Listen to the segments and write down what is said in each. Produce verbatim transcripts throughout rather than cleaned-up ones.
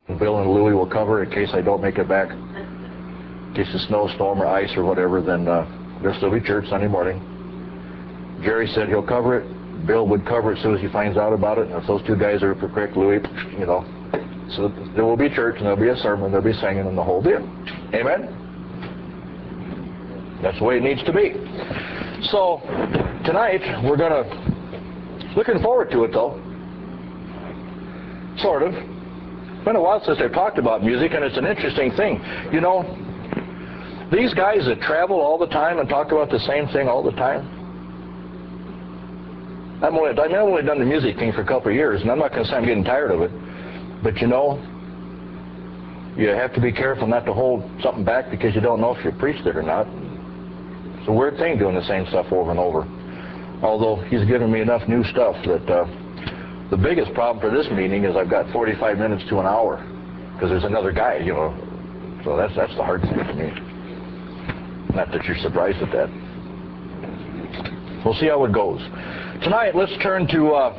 Bill and Louie will cover it in case I don't make it back. In case of snowstorm or ice or whatever, then uh, there'll still be church Sunday morning. Jerry said he'll cover it. Bill would cover it as soon as he finds out about it. And if those two guys are quick, Louie, you know. So there will be church, and there'll be a sermon, there'll be singing, and the whole deal. Amen? That's the way it needs to be. So tonight, we're going to, looking forward to it, though. Sort of. It's been a while since I've talked about music, and it's an interesting thing. You know, these guys that travel all the time and talk about the same thing all the time, I'm only, I mean, I've only done the music thing for a couple of years, and I'm not going to say I'm getting tired of it. But you know, you have to be careful not to hold something back because you don't know if you preached it or not. It's a weird thing doing the same stuff over and over. Although he's given me enough new stuff that uh, the biggest problem for this meeting is I've got forty-five minutes to an hour because there's another guy, you know. So that's that's the hard thing for me. Not that you're surprised at that. We'll see how it goes. Tonight, let's turn to, uh,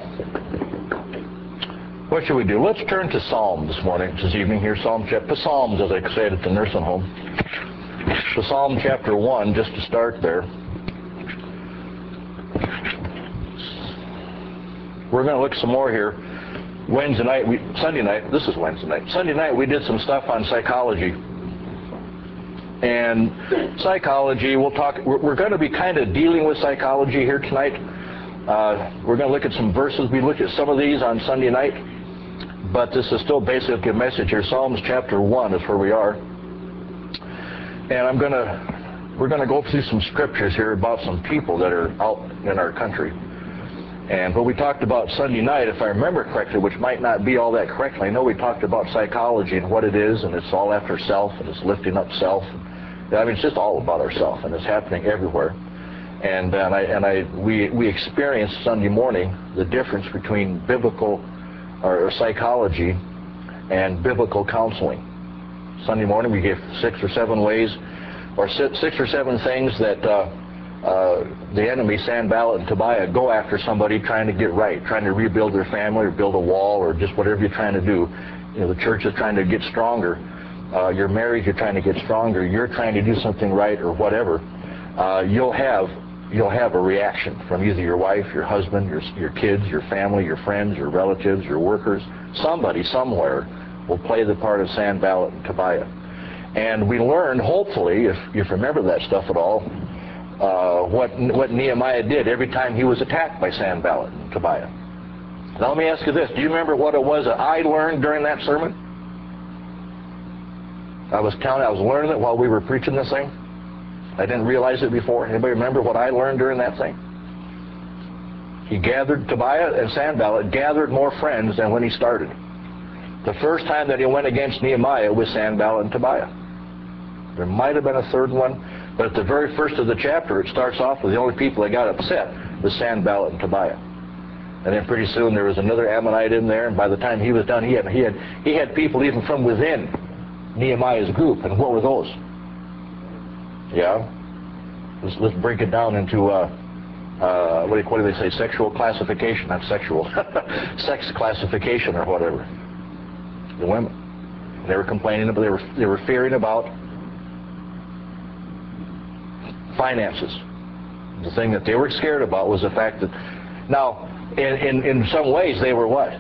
what should we do? Let's turn to Psalm this morning, this evening here, Psalm chapter, Psalms, as I said at the nursing home. So Psalm chapter one, just to start there. We're going to look some more here. Wednesday night, we, Sunday night, this is Wednesday night. Sunday night, we did some stuff on psychology. And psychology, we'll talk, we're, we're going to be kind of dealing with psychology here tonight. Uh, we're going to look at some verses. We looked at some of these on Sunday night, but this is still basically a message here. Psalms chapter one is where we are. And I'm going to, we're going to go through some scriptures here about some people that are out in our country. And what we talked about Sunday night, if I remember correctly, which might not be all that correctly, I know we talked about psychology and what it is, and it's all after self, and it's lifting up self. I mean, it's just all about ourself, and it's happening everywhere. And, and I and I we we experienced Sunday morning the difference between biblical or, or psychology and biblical counseling. Sunday morning we gave six or seven ways, or six, six or seven things that uh, uh, the enemy, Sanballat and Tobiah, go after somebody trying to get right, trying to rebuild their family or build a wall or just whatever you're trying to do. You know, the church is trying to get stronger. Uh, you're married, you're trying to get stronger. You're trying to do something right or whatever. Uh, you'll have you'll have a reaction from either your wife, your husband, your your kids, your family, your friends, your relatives, your workers. Somebody somewhere will play the part of Sanballat and Tobiah. And we learned, hopefully, if you remember that stuff at all, uh, what what Nehemiah did every time he was attacked by Sanballat and Tobiah. Now let me ask you this: do you remember what it was that I learned during that sermon? I was telling, I was learning it while we were preaching this thing. I didn't realize it before. Anybody remember what I learned during that thing? He gathered, Tobiah and Sanballat gathered more friends than when he started. The first time that he went against Nehemiah was Sanballat and Tobiah. There might have been a third one, but at the very first of the chapter, it starts off with the only people that got upset was Sanballat and Tobiah. And then pretty soon there was another Ammonite in there, and by the time he was done, he had he had he had people even from within Nehemiah's group. And what were those? Yeah. Let's, let's break it down into, uh, uh, what, do, what do they say, sexual classification, not sexual, sex classification or whatever. The women. They were complaining about, they were, they were fearing about finances. The thing that they were scared about was the fact that, now, in, in, in some ways they were what?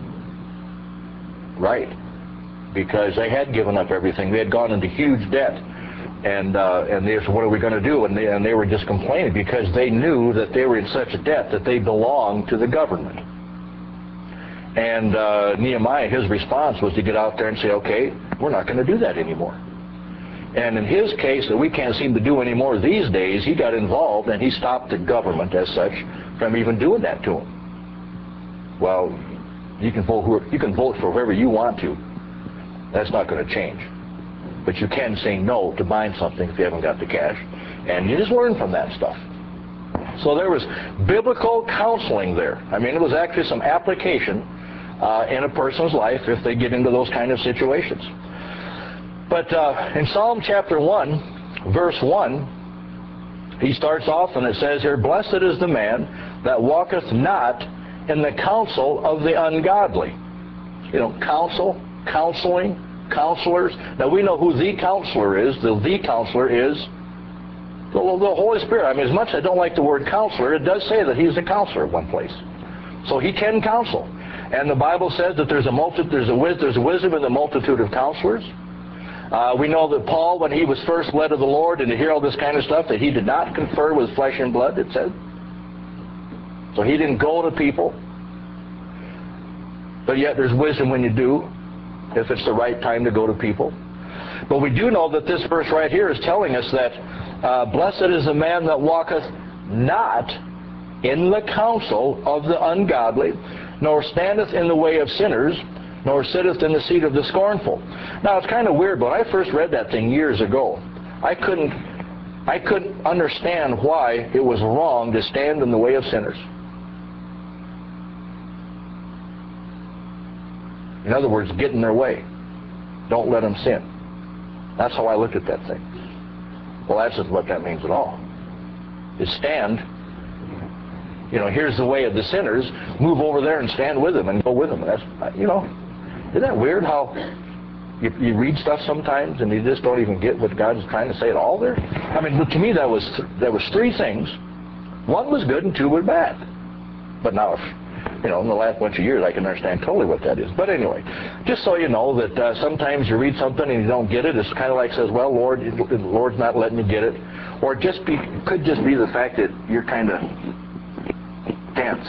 Right. Because they had given up everything. They had gone into huge debt. And uh, and they said, what are we going to do? And they, and they were just complaining because they knew that they were in such a debt that they belonged to the government. And uh, Nehemiah, his response was to get out there and say, okay, we're not going to do that anymore. And in his case, that we can't seem to do anymore these days, he got involved and he stopped the government as such from even doing that to him. Well, you can vote, you can vote for whoever you want to. That's not going to change. But you can say no to buying something if you haven't got the cash. And you just learn from that stuff. So there was biblical counseling there. I mean, it was actually some application uh, in a person's life if they get into those kind of situations. But uh, in Psalm chapter one, verse one, he starts off and it says here, blessed is the man that walketh not in the counsel of the ungodly. You know, counsel. counseling, counselors. Now we know who the counselor is. The the counselor is the, the Holy Spirit. I mean, as much as I don't like the word counselor, it does say that he's the counselor at one place. So he can counsel. And the Bible says that there's a multi, there's a wis, there's a wisdom in the multitude of counselors. Uh, we know that Paul, when he was first led of the Lord and to hear all this kind of stuff, that he did not confer with flesh and blood, it said. So he didn't go to people. But yet there's wisdom when you do, if it's the right time to go to people. But we do know that this verse right here is telling us that uh, blessed is the man that walketh not in the counsel of the ungodly, nor standeth in the way of sinners, nor sitteth in the seat of the scornful. Now it's kind of weird, but when I first read that thing years ago, I couldn't, I couldn't understand why it was wrong to stand in the way of sinners. In other words, get in their way. Don't let them sin. That's how I looked at that thing. Well, that's just what that means at all. Is stand, you know, here's the way of the sinners, move over there and stand with them and go with them. That's, you know, isn't that weird how you, you read stuff sometimes and you just don't even get what God is trying to say at all there? I mean, to me that was, that was three things. One was good and two were bad. But now, you know, in the last bunch of years, I can understand totally what that is. But anyway, just so you know that uh, sometimes you read something and you don't get it, it's kind of like says, well, Lord, the Lord's not letting you get it. Or just be, could just be the fact that you're kind of tense.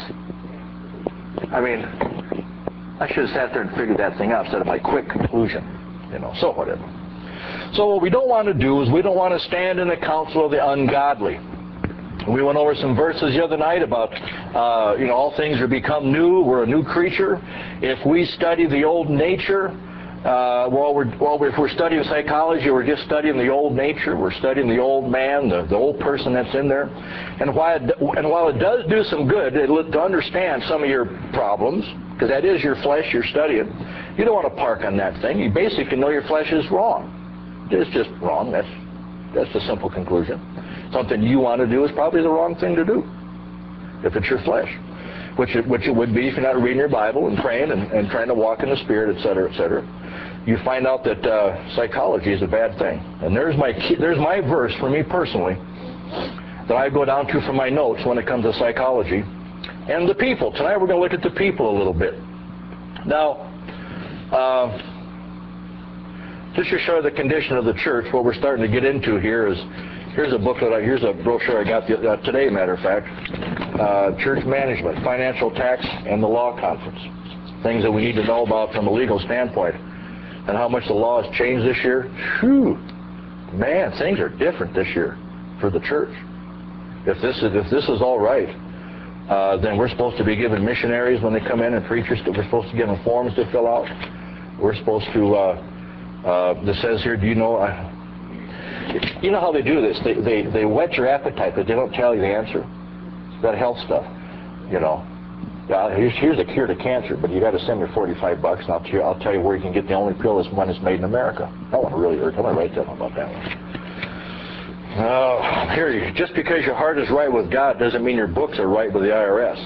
I mean, I should have sat there and figured that thing out instead of my quick conclusion. You know, so whatever. So what we don't want to do is we don't want to stand in the counsel of the ungodly. We went over some verses the other night about, uh, you know, all things are become new. We're a new creature. If we study the old nature, uh, while we're, while we're, if we're studying psychology, we're just studying the old nature. We're studying the old man, the, the old person that's in there. And while, it, and while it does do some good it, to understand some of your problems, because that is your flesh you're studying, you don't want to park on that thing. You basically know your flesh is wrong. It's just wrong. That's, that's the simple conclusion. Something you want to do is probably the wrong thing to do, if it's your flesh, which it, which it would be if you're not reading your Bible and praying and, and trying to walk in the Spirit, et cetera, et cetera. You find out that uh, psychology is a bad thing. And there's my key, there's my verse for me personally that I go down to for my notes when it comes to psychology. And the people. Tonight we're going to look at the people a little bit. Now, uh, just to show the condition of the church, what we're starting to get into here is, here's a booklet, here's a brochure I got the, uh, today, matter of fact, uh, Church Management, Financial Tax, and the Law Conference. Things that we need to know about from a legal standpoint. And how much the law has changed this year. Whew, man, things are different this year for the church. If this is, if this is all right, uh, then we're supposed to be giving missionaries when they come in and preachers, we're supposed to give them forms to fill out. We're supposed to, uh, uh, this says here, do you know, uh, you know how they do this? They, they, they whet your appetite, but they don't tell you the answer. It's that health stuff, you know. Yeah, here's, here's a cure to cancer, but you got to send me forty-five bucks, and I'll, t I'll tell you where you can get the only pill that's one that's made in America. That one really hurt. I'm going to write something about that one. Oh, here, you, just because your heart is right with God doesn't mean your books are right with the I R S.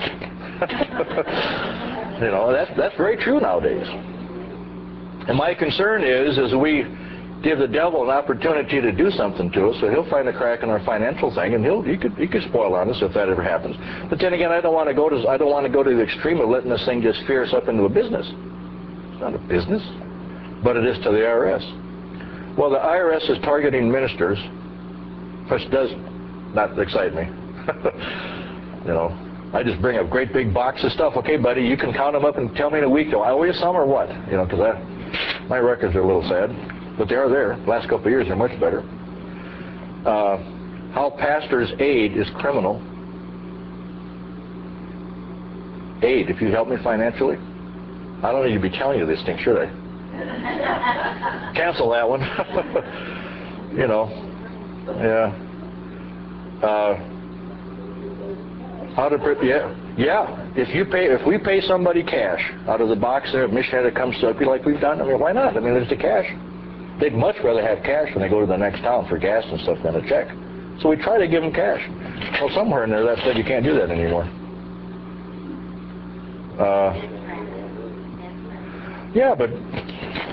You know, that's, that's very true nowadays. And my concern is, as we give the devil an opportunity to do something to us, so he'll find a crack in our financial thing, and he'll he could he could spoil on us if that ever happens. But then again, I don't want to go to I don't want to go to the extreme of letting this thing just fear us up into a business. It's not a business, but it is to the I R S. Well, the I R S is targeting ministers, which does not excite me. You know, I just bring a great big box of stuff. Okay, buddy, you can count them up and tell me in a week. Do I owe you some or what? You know, because I my records are a little sad. But they are there. The last couple of years, they're much better. Uh, how pastors' aid is criminal. Aid, if you help me financially. I don't need to be telling you this thing, should I? Cancel that one. You know. Yeah. Uh, how to, yeah. Yeah. If you pay, if we pay somebody cash out of the box there, a missionary that comes to you like we've done, I mean, why not? I mean, there's the cash. They'd much rather have cash when they go to the next town for gas and stuff than a check. So we try to give them cash. Well, somewhere in there that said you can't do that anymore. Uh, yeah, but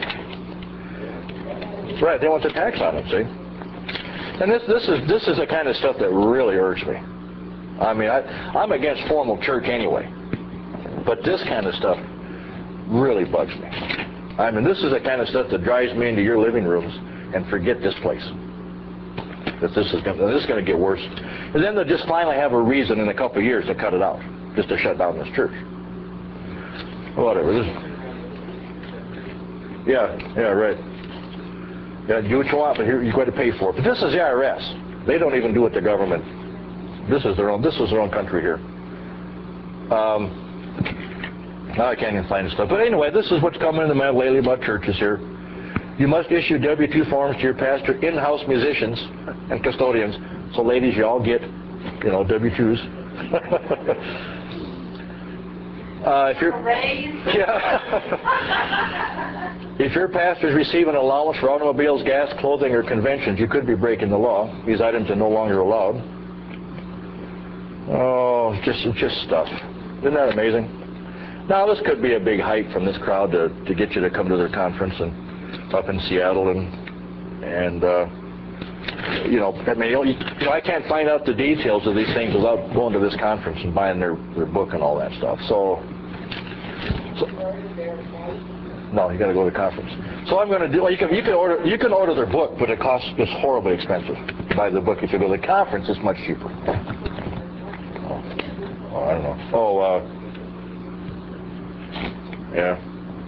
Right, they want the tax on it, see? And this this is this is the kind of stuff that really irks me. I mean, I, I'm against formal church anyway, but this kind of stuff really bugs me. I mean, this is the kind of stuff that drives me into your living rooms and forget this place. That this is going this is going to get worse, and then they'll just finally have a reason in a couple of years to cut it out, just to shut down this church. Whatever. This, yeah, yeah, right. Yeah, do what you want, but here you've got to pay for it. But this is the I R S. They don't even do what the government. This is their own. This is their own country here. Um, now I can't even find the stuff. But anyway, this is what's coming in the mail lately about churches here. You must issue W two forms to your pastor, in-house musicians, and custodians. So ladies, you all get, you know, W twos. uh, if you're, yeah. If your pastor is receiving allowance for automobiles, gas, clothing, or conventions, you could be breaking the law. These items are no longer allowed. Oh, it's just, it's just stuff. Isn't that amazing? Now, this could be a big hype from this crowd to, to get you to come to their conference and up in Seattle, and and uh, you know, I mean, you know, you know, I can't find out the details of these things without going to this conference and buying their their book and all that stuff. So, so no, you got to go to the conference. So I'm going to do. Well, you can you can order you can order their book, but it costs it's horribly expensive to buy the book. If you go to the conference, it's much cheaper. Oh, oh I don't know. Oh, uh, yeah.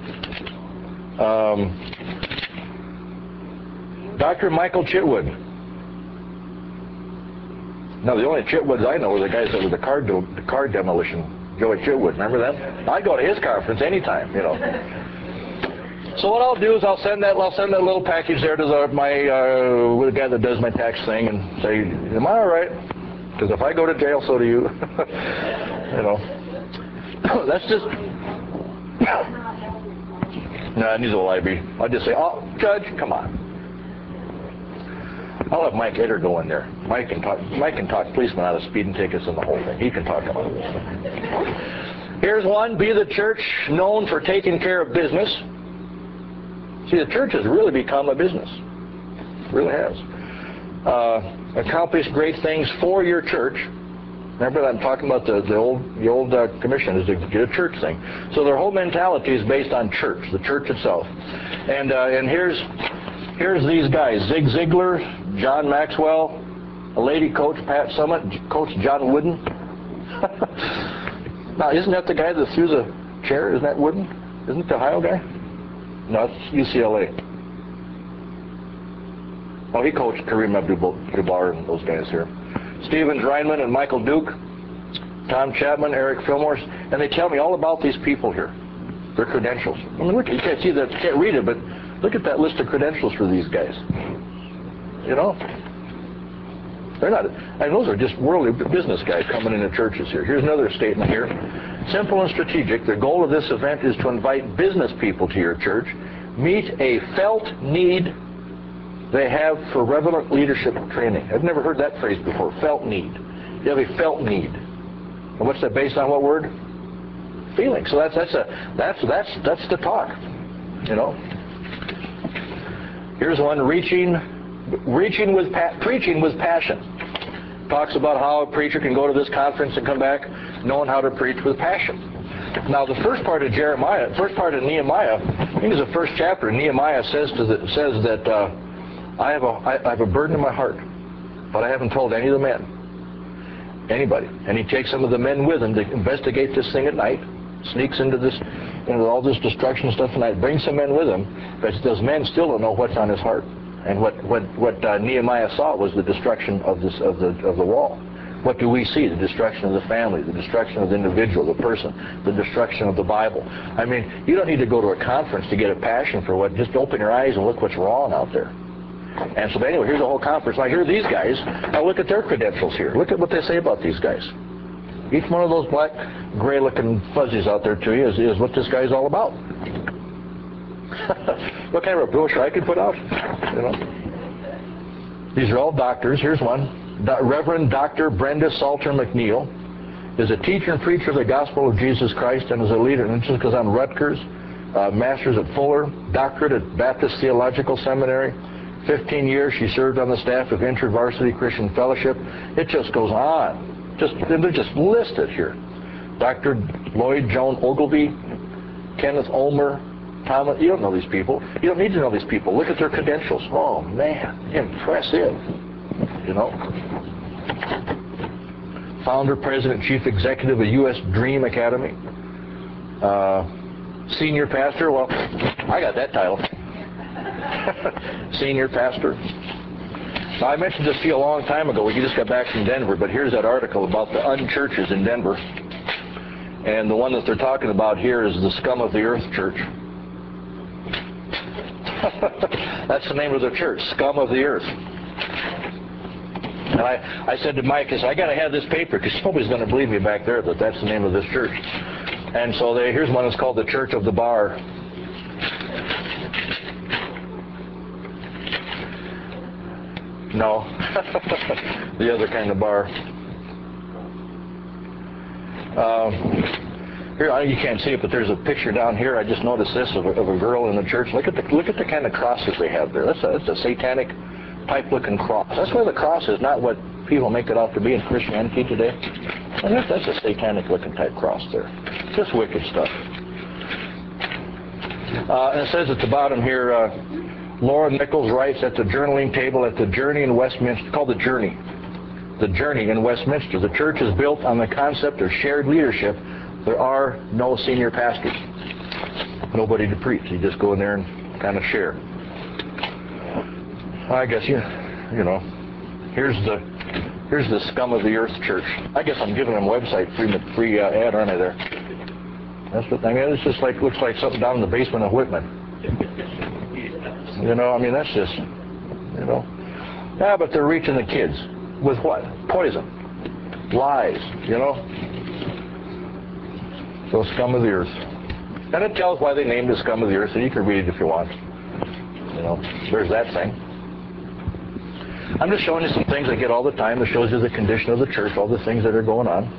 Um, Doctor Michael Chitwood. Now, the only Chitwoods I know are the guys that were the car, do, the car demolition. Joey Chitwood, remember that? I'd go to his conference anytime, you know. So what I'll do is I'll send that I'll send that little package there to the, my uh, the guy that does my tax thing and say, am I all right? Because if I go to jail, so do you. You know. That's just. No, neither will I be. I'll just say, oh, Judge, come on. I'll have Mike Etter go in there. Mike can talk. Mike can talk policemen out of speeding tickets and the whole thing. He can talk about it. Here's one: be the church known for taking care of business. See, the church has really become a business. It really has. Uh, accomplish great things for your church. Remember that I'm talking about the, the old the old uh, commission is to get a church thing. So their whole mentality is based on church, the church itself. And uh, and here's here's these guys: Zig Ziglar, John Maxwell, a lady coach, Pat Summitt, Coach John Wooden. Now, isn't that the guy that threw the chair? Isn't that Wooden? Isn't it the Ohio guy? No, it's U C L A. Oh, he coached Kareem Abdul-Jabbar and those guys here. Stevens Reinman and Michael Duke, Tom Chapman, Eric Fillmore, and they tell me all about these people here, their credentials. I mean, look, you can't see that, you can't read it, but look at that list of credentials for these guys. You know, they're not. I mean, those are just worldly business guys coming into churches here. Here's another statement here: simple and strategic. The goal of this event is to invite business people to your church, meet a felt need they have for relevant leadership training. I've never heard that phrase before. Felt need. You have a felt need. And what's that based on? What word? Feeling. So that's that's a that's that's that's the talk. You know. Here's one: reaching, reaching with pa preaching with passion. Talks about how a preacher can go to this conference and come back knowing how to preach with passion. Now, the first part of Jeremiah, first part of Nehemiah, I think it's the first chapter. Nehemiah says to the, says that. Uh, I have a I, I have a burden in my heart, but I haven't told any of the men, anybody. And he takes some of the men with him to investigate this thing at night, sneaks into this, into all this destruction stuff at night, brings some men with him, but those men still don't know what's on his heart. And what what what uh, Nehemiah saw was the destruction of this of the of the wall. What do we see? The destruction of the family, the destruction of the individual, the person, the destruction of the Bible. I mean, you don't need to go to a conference to get a passion for what. Just open your eyes and look what's wrong out there. And so anyway, here's the whole conference. Now here are these guys. Now look at their credentials here. Look at what they say about these guys. Each one of those black, gray-looking fuzzies out there to you is, is what this guy's all about. What kind of a brochure I could put out? You know. These are all doctors. Here's one. Do Reverend Doctor Brenda Salter McNeil is a teacher and preacher of the gospel of Jesus Christ and is a leader. And this is because I'm Rutgers, uh, master's at Fuller, doctorate at Baptist Theological Seminary, fifteen years she served on the staff of InterVarsity Christian Fellowship. It just goes on. Just they're just listed here. Doctor Lloyd Joan Ogilvie, Kenneth Ulmer, Thomas. You don't know these people. You don't need to know these people. Look at their credentials. Oh man, impressive. You know. Founder, President, Chief Executive of U S Dream Academy. Uh, senior pastor. Well, I got that title. Senior pastor. Now, I mentioned this to you a long time ago. We just got back from Denver, but here's that article about the unchurches in Denver. And the one that they're talking about here is the Scum of the Earth Church. That's the name of the church, Scum of the Earth. And I, I said to Mike, I said, I got to have this paper because nobody's going to believe me back there that that's the name of this church. And so they, here's one that's called the Church of the Bar. No, the other kind of bar. Um, here, you can't see it, but there's a picture down here. I just noticed this of a, of a girl in the church. Look at the look at the kind of crosses they have there. That's a, that's a satanic, pipe-looking cross. That's why the cross is not what people make it out to be in Christianity today. And that's, that's a satanic-looking type cross there. Just wicked stuff. Uh, and it says at the bottom here. Uh, Laura Nichols writes at the journaling table at the Journey in Westminster, called the Journey. The Journey in Westminster. The church is built on the concept of shared leadership. There are no senior pastors. Nobody to preach. You just go in there and kind of share. I guess, you, you know, here's the here's the Scum of the Earth Church. I guess I'm giving them a website free, free uh, ad, aren't I there? That's what I mean. It's just like, looks like something down in the basement of Whitman. You know, I mean, that's just, you know. Yeah, but they're reaching the kids. With what? Poison. Lies, you know. So, Scum of the Earth. And it tells why they named it Scum of the Earth, so you can read it if you want. You know, there's that thing. I'm just showing you some things I get all the time that shows you the condition of the church, all the things that are going on.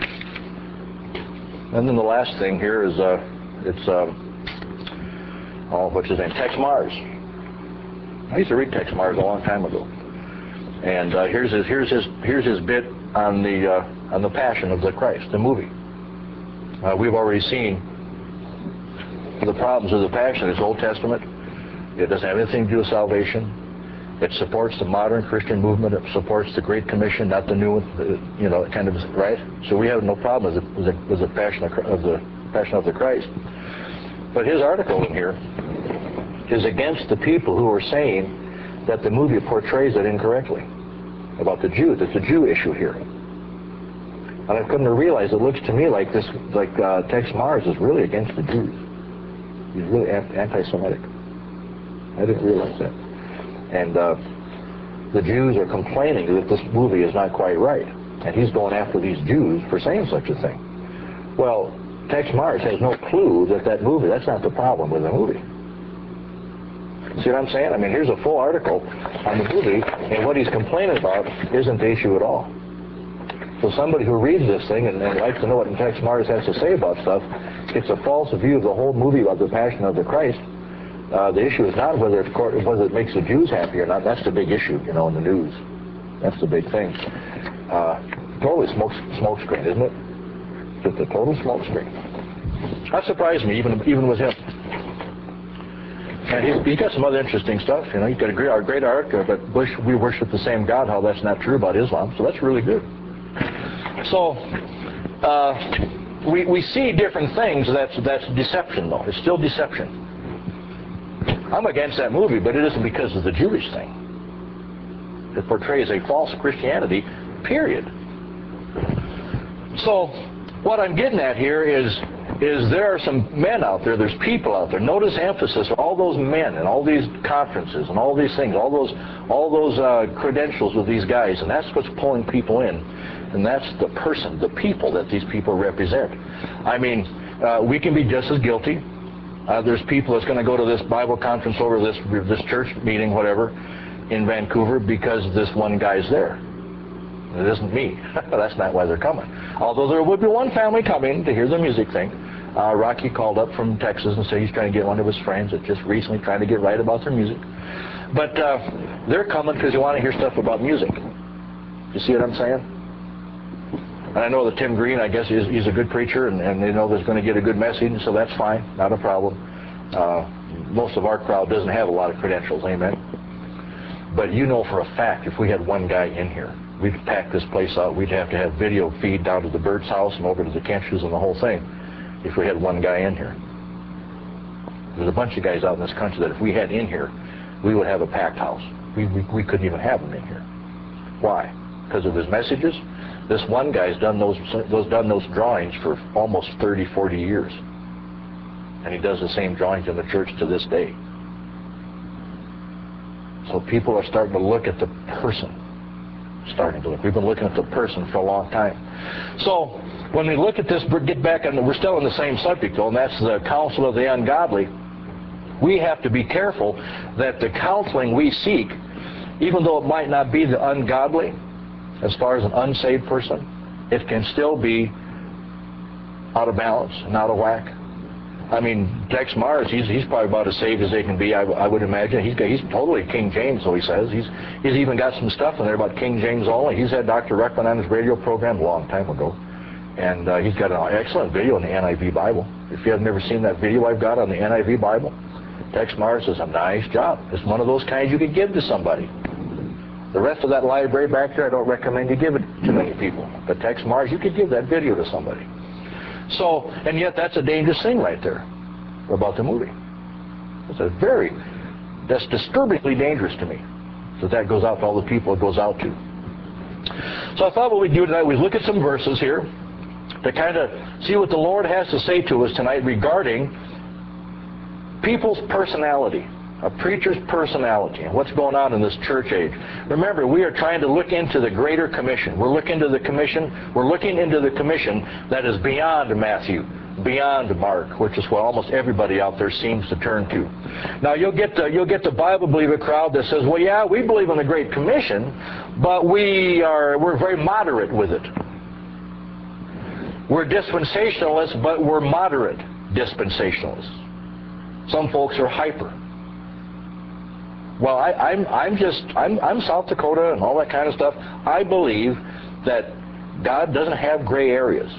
And then the last thing here is, uh, it's, um, oh, what's his name? Tex Mars. I used to read Tex Mars a long time ago, and uh, here's his here's his here's his bit on the uh, on the Passion of the Christ, the movie. Uh, we've already seen the problems of the Passion. It's Old Testament. It doesn't have anything to do with salvation. It supports the modern Christian movement. It supports the Great Commission, not the new, uh, you know, kind of right. So we have no problem with the, with the, with the Passion of, of the Passion of the Christ. But his article in here is against the people who are saying that the movie portrays it incorrectly about the Jews. It's a Jew issue here. And I couldn't realize, it looks to me like this, like uh, Tex Mars is really against the Jews. He's really anti-Semitic. I didn't realize that. And uh, the Jews are complaining that this movie is not quite right. And he's going after these Jews for saying such a thing. Well, Tex Mars has no clue that that movie, that's not the problem with the movie. See what I'm saying? I mean, here's a full article on the movie, and what he's complaining about isn't the issue at all. So somebody who reads this thing and, and likes to know what Tex Mars has to say about stuff gets a false view of the whole movie about the Passion of the Christ. Uh, the issue is not whether it, whether it makes the Jews happy or not. That's the big issue, you know, in the news. That's the big thing. Uh, totally smoke, smoke screen, isn't it? Just a total smoke screen. That surprised me, even even with him. And he's, he's got some other interesting stuff, you know. He's got a great, a great article, but Bush, we worship the same God, how that's not true about Islam. So that's really good. So uh, we we see different things. That's that's deception, though. It's still deception. I'm against that movie, but it isn't because of the Jewish thing. It portrays a false Christianity, period. So what I'm getting at here is is there are some men out there, there's people out there. Notice emphasis, all those men and all these conferences and all these things, all those all those uh, credentials with these guys, and that's what's pulling people in. And that's the person, the people that these people represent. I mean, uh, we can be just as guilty. Uh, there's people that's going to go to this Bible conference over this this church meeting, whatever, in Vancouver because this one guy's there. It isn't me. That's not why they're coming. Although there would be one family coming to hear the music thing. Uh, Rocky called up from Texas and said he's trying to get one of his friends that just recently trying to get right about their music. But uh, they're coming because they want to hear stuff about music. You see what I'm saying? And I know that Tim Green, I guess, is, he's a good preacher, and, and they know there's going to get a good message, so that's fine, not a problem. Uh, most of our crowd doesn't have a lot of credentials, amen? But you know for a fact, if we had one guy in here, we'd pack this place out. We'd have to have video feed down to the Burt's house and over to the Kenches and the whole thing if we had one guy in here. There's a bunch of guys out in this country that if we had in here, we would have a packed house. We, we, we couldn't even have them in here. Why? Because of his messages? This one guy's done those, those, done those drawings for almost thirty, forty years. And he does the same drawings in the church to this day. So people are starting to look at the person. Starting to look. We've been looking at the person for a long time. So when we look at this, get back, and we're still on the same subject, though, and that's the counsel of the ungodly. We have to be careful that the counseling we seek, even though it might not be the ungodly, as far as an unsaved person, it can still be out of balance and out of whack. I mean, Tex Mars, he's, he's probably about as saved as they can be, I, I would imagine. He's, he's totally King James, so he says. He's, he's even got some stuff in there about King James only. He's had Doctor Reckman on his radio program a long time ago. And uh, he's got an excellent video in the N I V Bible. If you have never seen that video I've got on the N I V Bible, Tex Mars does a nice job. It's one of those kinds you could give to somebody. The rest of that library back there, I don't recommend you give it to many people. But Tex Mars, you could give that video to somebody. So, and yet that's a dangerous thing right there about the movie. It's a very, that's disturbingly dangerous to me. So that goes out to all the people it goes out to. So I thought what we'd do tonight, we'd look at some verses here to kind of see what the Lord has to say to us tonight regarding people's personality, a preacher's personality, and what's going on in this church age. Remember, we are trying to look into the Greater Commission. We're looking into the commission. We're looking into the commission that is beyond Matthew, beyond Mark, which is what almost everybody out there seems to turn to. Now, you'll get the, you'll get the Bible believer crowd that says, well, yeah, we believe in the Great Commission, but we are we're very moderate with it. We're dispensationalists, but we're moderate dispensationalists. Some folks are hyper. Well, I, I'm, I'm just, I'm, I'm South Dakota and all that kind of stuff. I believe that God doesn't have gray areas.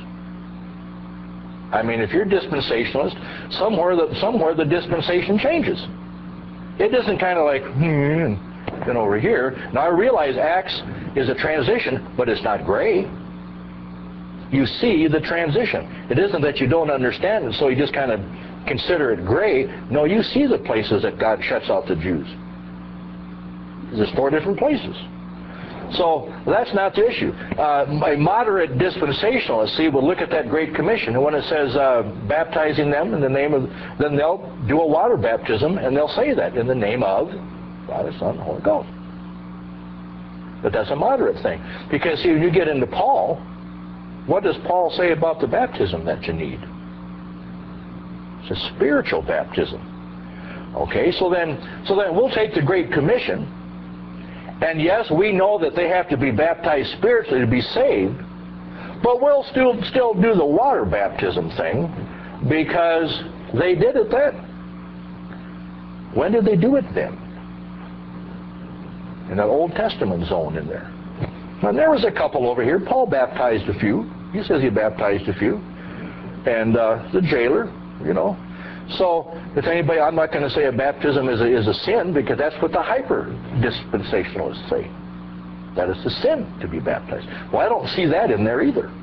I mean, if you're dispensationalist, somewhere the, somewhere the dispensation changes. It isn't kind of like, hmm, then over here. Now, I realize Acts is a transition, but it's not gray. You see the transition. It isn't that you don't understand it, so you just kind of consider it gray. No, you see the places that God shuts out the Jews. There's four different places. So that's not the issue. Uh, a moderate dispensationalist, see, will look at that Great Commission, and when it says uh, baptizing them in the name of, then they'll do a water baptism, and they'll say that in the name of Father, Son, and Holy Ghost. But that's a moderate thing. Because, see, when you get into Paul, what does Paul say about the baptism that you need? It's a spiritual baptism. Okay, so then, so then we'll take the Great Commission. And yes, we know that they have to be baptized spiritually to be saved, but we'll still still do the water baptism thing because they did it then. When did they do it then? In that Old Testament zone in there. And there was a couple over here. Paul baptized a few. He says he baptized a few. And uh, the jailer, you know. So, if anybody, I'm not going to say a baptism is a, is a sin, because that's what the hyper-dispensationalists say. That it's a sin to be baptized. Well, I don't see that in there either.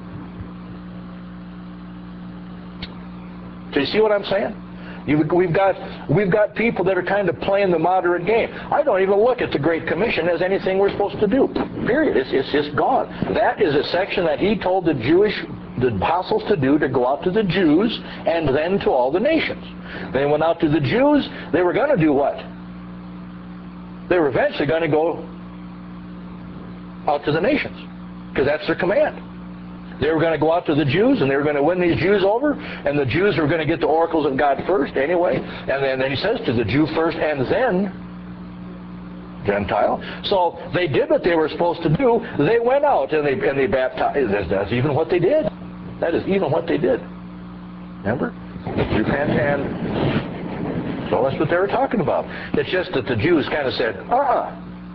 Do you see what I'm saying? You, we've got we've got people that are kind of playing the moderate game. I don't even look at the Great Commission as anything we're supposed to do. Period. It's, it's just gone. That is a section that he told the Jewish the apostles to do, to go out to the Jews and then to all the nations. They went out to the Jews. They were going to do what? They were eventually going to go out to the nations, because that's their command. They were going to go out to the Jews, and they were going to win these Jews over, and the Jews were going to get the oracles of God first anyway. And then, then he says to the Jew first and then Gentile. So they did what they were supposed to do. They went out and they, and they baptized. That's even what they did. That is even what they did. Remember? Repent and So that's what they were talking about. It's just that the Jews kind of said, uh-uh.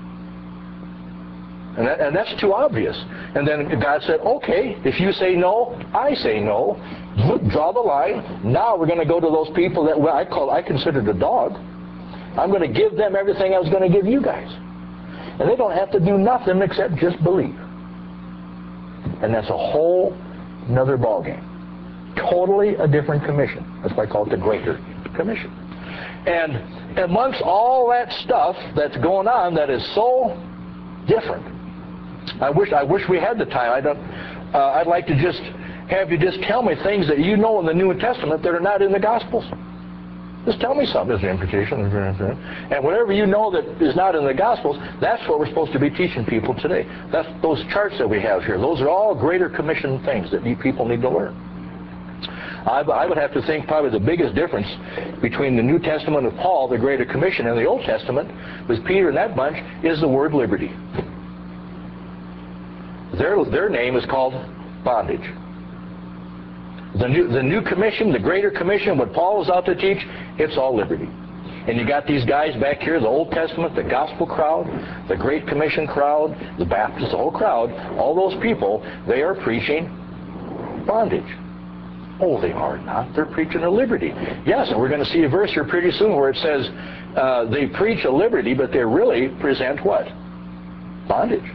And, that, and that's too obvious. And then God said, okay, if you say no, I say no. Draw the line. Now we're going to go to those people that well, I call I considered a dog. I'm going to give them everything I was going to give you guys. And they don't have to do nothing except just believe. And that's a whole another ballgame. Totally a different commission. That's why I call it the Greater Commission. And amongst all that stuff that's going on that is so different, I wish I wish we had the time. I don't. Uh, I'd like to just have you just tell me things that you know in the New Testament that are not in the Gospels. Just tell me something. There's an imputation. And whatever you know that is not in the Gospels, that's what we're supposed to be teaching people today. That's those charts that we have here. Those are all Greater Commission things that people need to learn. I, I would have to think probably the biggest difference between the New Testament of Paul, the Greater Commission, and the Old Testament with Peter and that bunch is the word liberty. Their, their name is called bondage. The new, the new commission, the Greater Commission, what Paul is out to teach, it's all liberty. And you got these guys back here, the Old Testament, the Gospel crowd, the Great Commission crowd, the Baptists, the whole crowd, all those people, they are preaching bondage. Oh, they are not. They're preaching a liberty. Yes, and we're going to see a verse here pretty soon where it says uh, they preach a liberty, but they really present what? Bondage.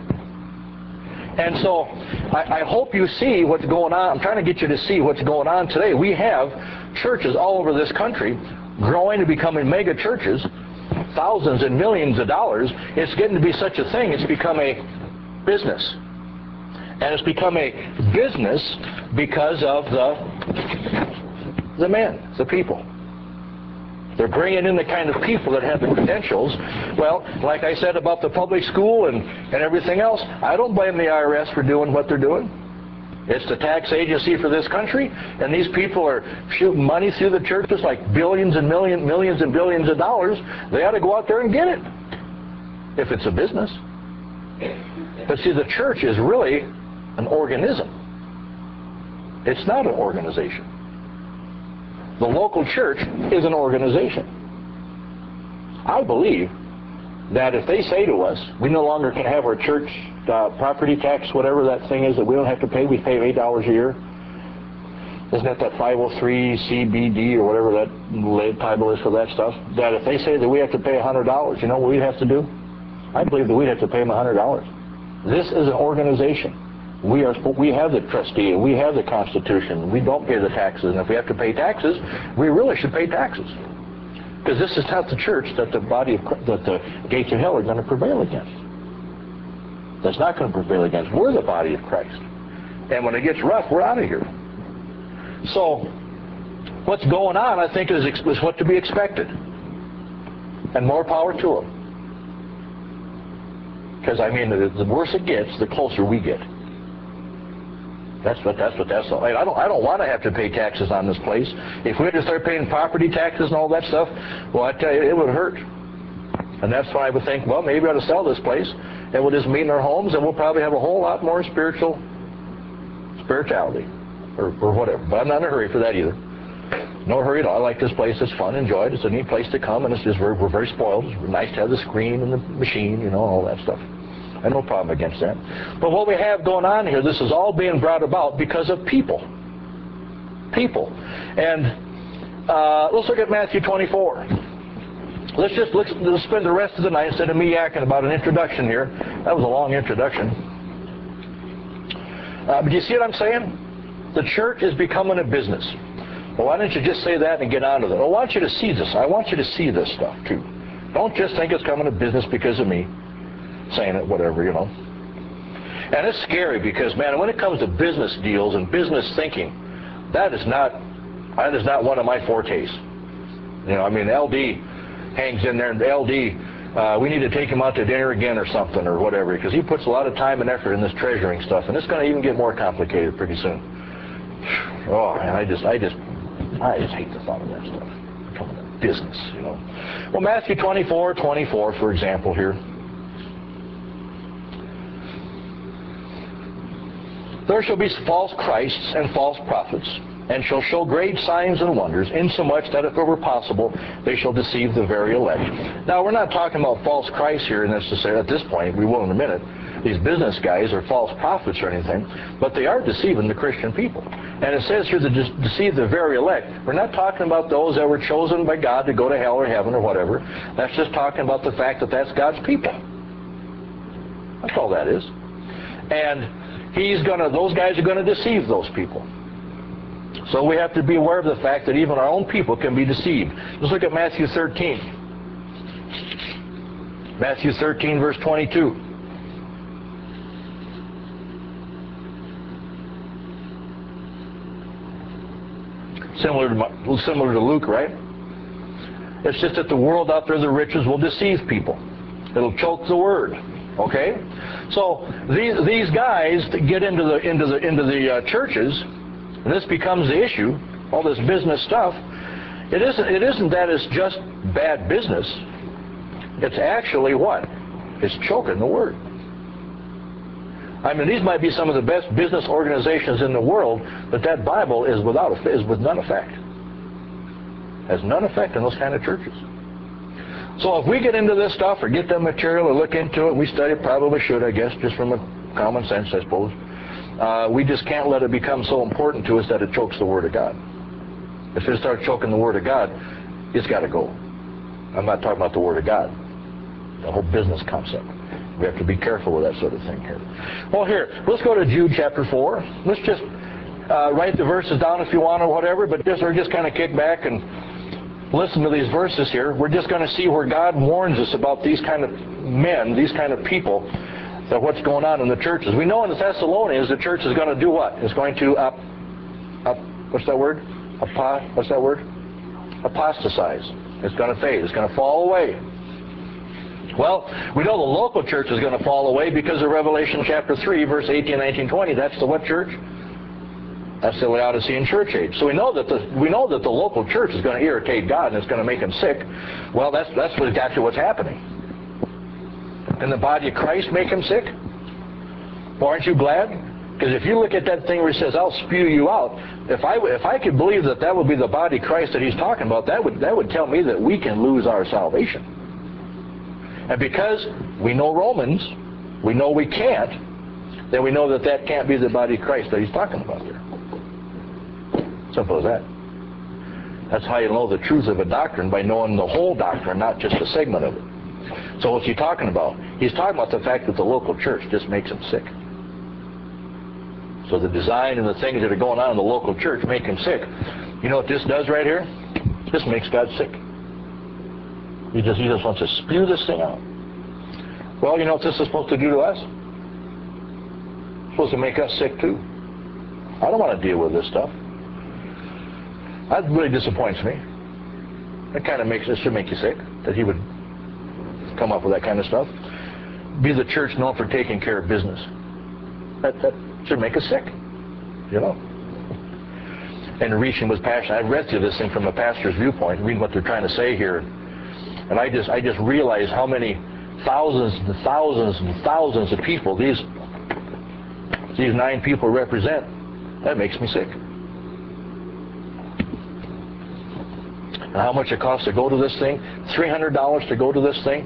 And so I, I hope you see what's going on. I'm trying to get you to see what's going on today. We have churches all over this country growing and becoming mega churches, thousands and millions of dollars. It's getting to be such a thing. It's become a business. And it's become a business because of the, the men, the people. They're bringing in the kind of people that have the credentials. Well, like I said about the public school and, and everything else, I don't blame the I R S for doing what they're doing. It's the tax agency for this country, and these people are shooting money through the churches like billions and millions, millions and billions of dollars. They ought to go out there and get it, if it's a business. But see, the church is really an organism. It's not an organization. The local church is an organization. I believe that if they say to us, we no longer can have our church uh, property tax, whatever that thing is that we don't have to pay, we pay eight dollars a year. Isn't that that five oh three C B D or whatever that title is for that stuff? That if they say that we have to pay one hundred dollars, you know what we'd have to do? I believe that we'd have to pay them one hundred dollars. This is an organization. We are. We have the trustee. We have the Constitution. We don't pay the taxes, and if we have to pay taxes, we really should pay taxes, because this is not the church that the body of that the gates of hell are going to prevail against. That's not going to prevail against. We're the body of Christ, and when it gets rough, we're out of here. So, what's going on, I think, is is what to be expected, and more power to them. Because I mean, the, the worse it gets, the closer we get. That's what that's what that's all. I don't I don't want to have to pay taxes on this place. If we had to start paying property taxes and all that stuff, well, I tell you, it would hurt. And that's why I would think, well, maybe we ought to sell this place, and we'll just meet in our homes, and we'll probably have a whole lot more spiritual spirituality, or or whatever. But I'm not in a hurry for that either. No hurry at all. I like this place. It's fun, enjoy it. It's a neat place to come, and it's just we're, we're very spoiled. It's nice to have the screen and the machine, you know, all that stuff. I have no problem against that. But what we have going on here, this is all being brought about because of people. People. And uh, let's look at Matthew twenty-four. Let's just let's, let's spend the rest of the night, instead of me yakking about an introduction here. That was a long introduction. Uh, but you see what I'm saying? The church is becoming a business. Well, why don't you just say that and get on to it? I want you to see this. I want you to see this stuff, too. Don't just think it's coming to business because of me saying it, whatever, you know. And it's scary because, man, when it comes to business deals and business thinking, that is not that is not one of my fortes. You know, I mean, L D hangs in there, and L D, uh, we need to take him out to dinner again or something or whatever, because he puts a lot of time and effort in this treasuring stuff, and it's going to even get more complicated pretty soon. Oh, man, I just, I just, I just hate the thought of that stuff. Coming to business, you know. Well, Matthew twenty-four, twenty-four, for example, here. There shall be false Christs and false prophets, and shall show great signs and wonders, insomuch that if it were possible, they shall deceive the very elect. Now, we're not talking about false Christ here necessarily at this point. We will in a minute. These business guys are false prophets or anything, but they are deceiving the Christian people. And it says here to de- deceive the very elect. We're not talking about those that were chosen by God to go to hell or heaven or whatever. That's just talking about the fact that that's God's people. That's all that is. And he's gonna; those guys are going to deceive those people. So we have to be aware of the fact that even our own people can be deceived. Let's look at Matthew thirteen. Matthew thirteen, verse twenty-two. Similar to, similar to Luke, right? It's just that the world out there, the riches, will deceive people. It'll choke the word. Okay? So these these guys that get into the into the into the uh, churches, and this becomes the issue. All this business stuff. It isn't it isn't that it's just bad business. It's actually what? It's choking the word. I mean, these might be some of the best business organizations in the world, but that Bible is without is with none effect. Has none effect in those kind of churches. So if we get into this stuff or get that material or look into it, we study it, probably should, I guess, just from a common sense, I suppose. Uh, we just can't let it become so important to us that it chokes the Word of God. If it starts choking the Word of God, it's got to go. I'm not talking about the Word of God. The whole business concept. We have to be careful with that sort of thing here. Well, here, let's go to Jude chapter four. Let's just uh, write the verses down if you want or whatever, but just or just kind of kick back and listen to these verses here. We're just going to see where God warns us about these kind of men, these kind of people, that what's going on in the churches. We know in the Thessalonians the church is going to do what? It's going to up, up what's that word? Apo, what's that word? Apostatize. It's going to fade. It's going to fall away. Well, we know the local church is going to fall away because of Revelation chapter three, verse eighteen, nineteen, twenty. That's the what church? That's the Laodicean church age. So we know that the we know that the local church is going to irritate God and it's going to make him sick. Well, that's that's what, exactly what's happening. Can the body of Christ make him sick? Well, aren't you glad? Because if you look at that thing where he says, "I'll spew you out," if I if I could believe that that would be the body of Christ that he's talking about, that would that would tell me that we can lose our salvation. And because we know Romans, we know we can't, then we know that that can't be the body of Christ that he's talking about there. Simple as that. That's how you know the truth of a doctrine, by knowing the whole doctrine, not just a segment of it. So what's he talking about? He's talking about the fact that the local church just makes him sick. So the design and the things that are going on in the local church make him sick. You know what this does right here? This makes God sick. He just, he just wants to spew this thing out. Well, you know what this is supposed to do to us? It's supposed to make us sick too. I don't want to deal with this stuff. That really disappoints me. It kind of makes, it should make you sick, that he would come up with that kind of stuff. Be the church known for taking care of business. That, that should make us sick, you know. And reaching with passion. I read through this thing from a pastor's viewpoint, reading what they're trying to say here. And I just I just realized how many thousands and thousands and thousands of people these these nine people represent. That makes me sick. And how much it costs to go to this thing? three hundred dollars to go to this thing?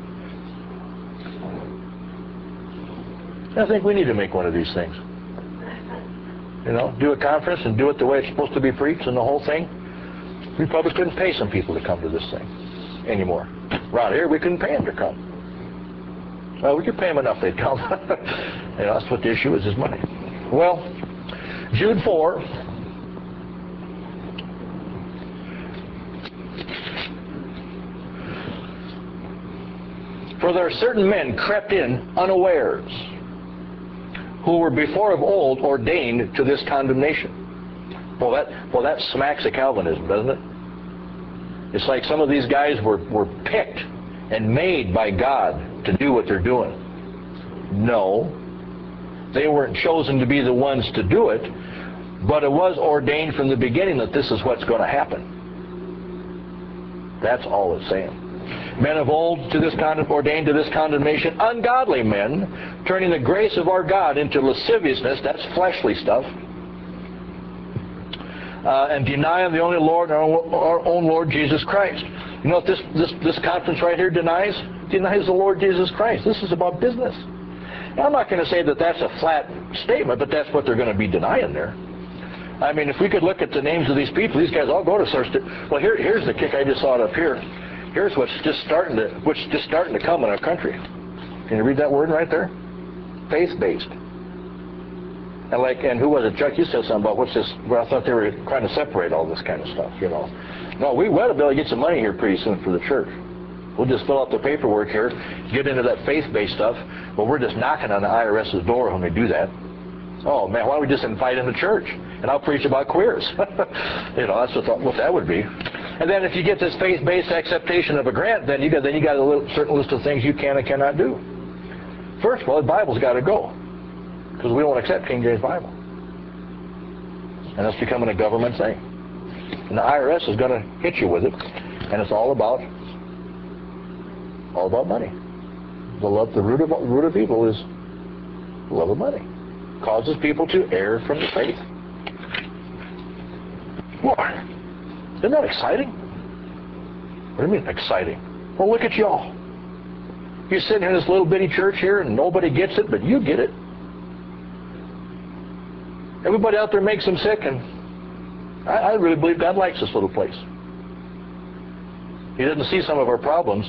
I think we need to make one of these things. You know, do a conference and do it the way it's supposed to be preached and the whole thing. We probably couldn't pay some people to come to this thing anymore. Around here, we couldn't pay them to come. Well, we could pay them enough they'd come. You know, that's what the issue is, is money. Well, Jude four. For there are certain men crept in unawares, who were before of old ordained to this condemnation. Well, that well that smacks of Calvinism, doesn't it? It's like some of these guys were, were picked and made by God to do what they're doing. No, they weren't chosen to be the ones to do it, but it was ordained from the beginning that this is what's going to happen. That's all it's saying. Men of old to this con- ordained to this condemnation, ungodly men, turning the grace of our God into lasciviousness, that's fleshly stuff, uh, and denying the only Lord, our, our own Lord Jesus Christ. You know what this, this, this conference right here denies? Denies the Lord Jesus Christ. This is about business. Now, I'm not going to say that that's a flat statement, but that's what they're going to be denying there. I mean, if we could look at the names of these people, these guys all go to search. Well, here, here's the kick. I just saw it up here. Here's what's just starting to, what's just starting to come in our country. Can you read that word right there? Faith-based. And like, and who was it? Chuck, you said something about what's this? Well, I thought they were trying to separate all this kind of stuff. You know, no, we ought to be able to get some money here pretty soon for the church. We'll just fill out the paperwork here, get into that faith-based stuff. But we're just knocking on the I R S's door when we do that. Oh man, why don't we just invite in the church and I'll preach about queers? You know, that's what, what that would be. And then if you get this faith-based acceptation of a grant, then you got then you got a little, certain list of things you can and cannot do. First of all, the Bible's got to go because we don't accept King James Bible, and that's becoming a government thing. And the I R S is going to hit you with it, and it's all about all about money. The love, the root of root of evil is the love of money. Causes people to err from the faith. Boy, isn't that exciting? What do you mean exciting? Well, look at y'all. You're sitting in this little bitty church here and nobody gets it, but you get it. Everybody out there makes them sick, and I, I really believe God likes this little place. He doesn't see some of our problems.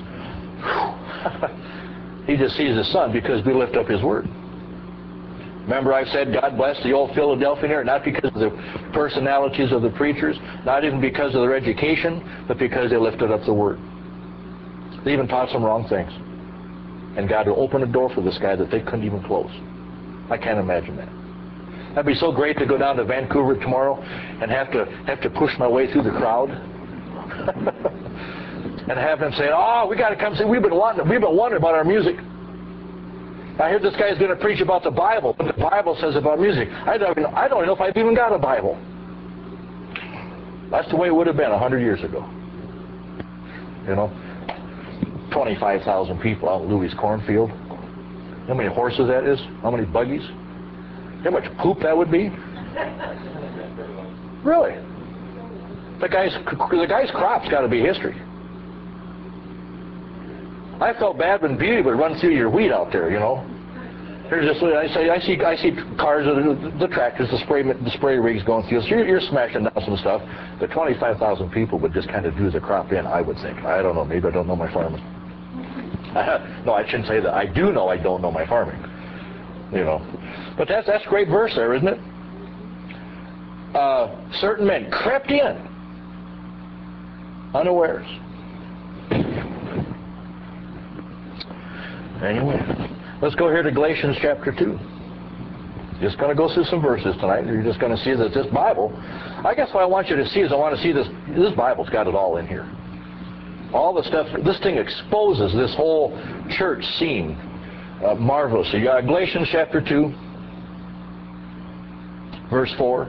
He just sees His Son because we lift up His Word. Remember I said God bless the old Philadelphia here, not because of the personalities of the preachers, not even because of their education, but because they lifted up the Word. They even taught some wrong things. And God will open a door for this guy that they couldn't even close. I can't imagine that. That'd be so great to go down to Vancouver tomorrow and have to have to push my way through the crowd. And have them say, oh, we got to come see, we've been wanting, we've been wondering about our music. I heard this guy's going to preach about the Bible, what the Bible says about music. I don't even, I don't know if I've even got a Bible. That's the way it would have been a hundred years ago. You know, twenty-five thousand people out in Louis' cornfield. How many horses that is? How many buggies? How much poop that would be? Really? The guy's, the guy's crop's got to be history. I felt bad when Beauty would run through your wheat out there, you know. There's this, I say, I see, I see cars, the, the tractors, the spray, the spray rigs going through. So you're, you're smashing down some stuff. But twenty-five thousand people would just kind of do the crop in, I would think. I don't know. Maybe I don't know my farming. No, I shouldn't say that. I do know I don't know my farming. You know. But that's that's a great verse there, isn't it? Uh, certain men crept in unawares. Anyway, let's go here to Galatians chapter two. Just going to go through some verses tonight. You're just going to see that this Bible, I guess what I want you to see is I want to see this, this Bible's got it all in here. All the stuff, this thing exposes this whole church scene uh, marvelously. You got Galatians chapter two, verse four.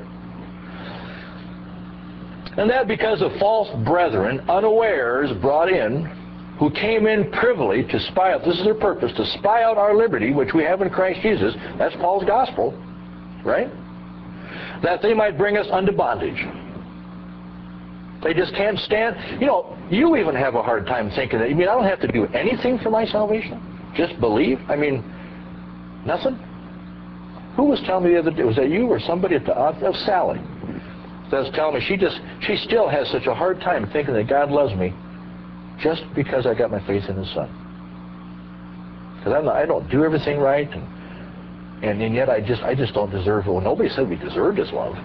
And that because of false brethren, unawares brought in, who came in privily to spy out, this is their purpose, to spy out our liberty, which we have in Christ Jesus. That's Paul's gospel, right? That they might bring us unto bondage. They just can't stand. You know, you even have a hard time thinking that, you mean I don't have to do anything for my salvation? Just believe? I mean, nothing? Who was telling me the other day, was that you or somebody at the office? That was Sally. That was telling me she just, she still has such a hard time thinking that God loves me just because I got my faith in His Son. Because I'm not, I don't do everything right, and, and and yet I just I just don't deserve it. Well, nobody said we deserved His love.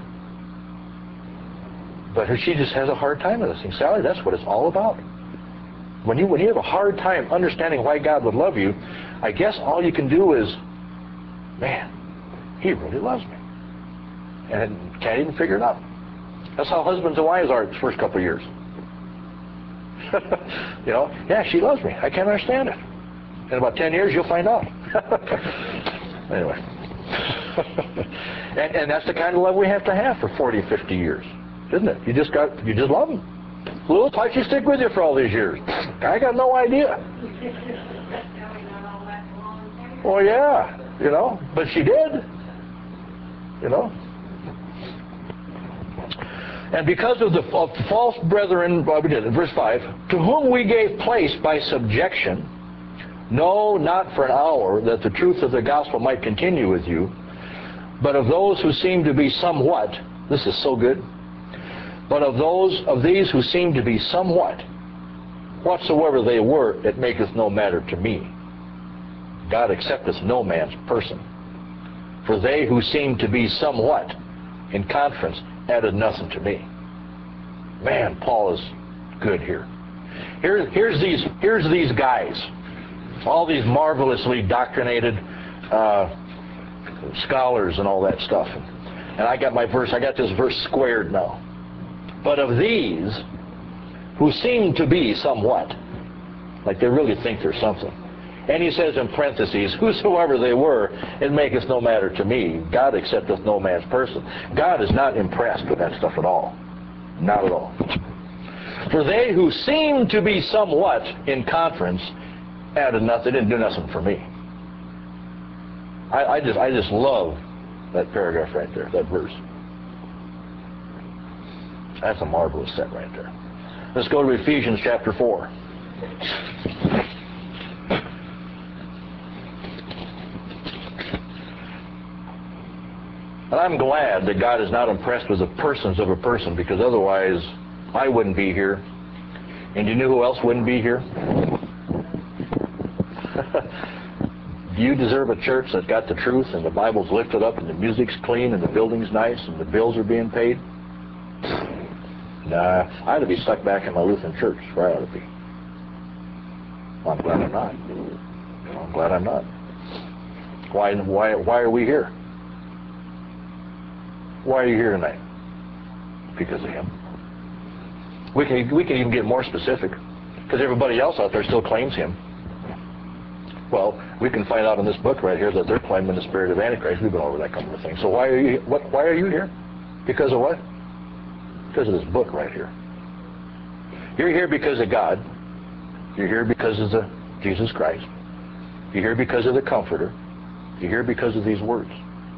But her, she just has a hard time with this thing. Sally, that's what it's all about. When you when you have a hard time understanding why God would love you, I guess all you can do is, man, He really loves me. And can't even figure it out. That's how husbands and wives are the first couple of years. You know, yeah, she loves me. I can't understand it. In about ten years, you'll find out. Anyway. and, and that's the kind of love we have to have for forty, fifty years, isn't it? You just got, you just love them. Louis, why'd she stick with you for all these years? I got no idea. Well, yeah, you know, but she did. You know. And because of the of false brethren, well, we did in verse five, to whom we gave place by subjection, no, not for an hour, that the truth of the gospel might continue with you, but of those who seem to be somewhat, this is so good, but of those of these who seem to be somewhat, whatsoever they were, it maketh no matter to me. God accepteth no man's person. For they who seem to be somewhat in conference added nothing to me. Man, Paul is good here. Here here's these here's these guys, all these marvelously doctrinated uh, scholars and all that stuff. And I got my verse, I got this verse squared now. But of these who seem to be somewhat, like they really think they're something. And he says in parentheses, whosoever they were, it maketh no matter to me. God accepteth no man's person. God is not impressed with that stuff at all. Not at all. For they who seem to be somewhat in conference added nothing, didn't do nothing for me. I, I just I just love that paragraph right there, that verse. That's a marvelous set right there. Let's go to Ephesians chapter four. And I'm glad that God is not impressed with the persons of a person, because otherwise I wouldn't be here. And you know who else wouldn't be here? Do you deserve a church that's got the truth and the Bible's lifted up and the music's clean and the building's nice and the bills are being paid? Nah, I ought to be stuck back in my Lutheran church where I ought to be. Well, I'm glad I'm not. Well, I'm glad I'm not. Why, why, why are we here? Why are you here tonight? Because of Him. We can, we can even get more specific, because everybody else out there still claims Him. Well, we can find out in this book right here that they're claiming the spirit of Antichrist. We've been over that couple of things. So why are you? What? Why are you here? Because of what? Because of this book right here. You're here because of God. You're here because of the Jesus Christ. You're here because of the Comforter. You're here because of these words.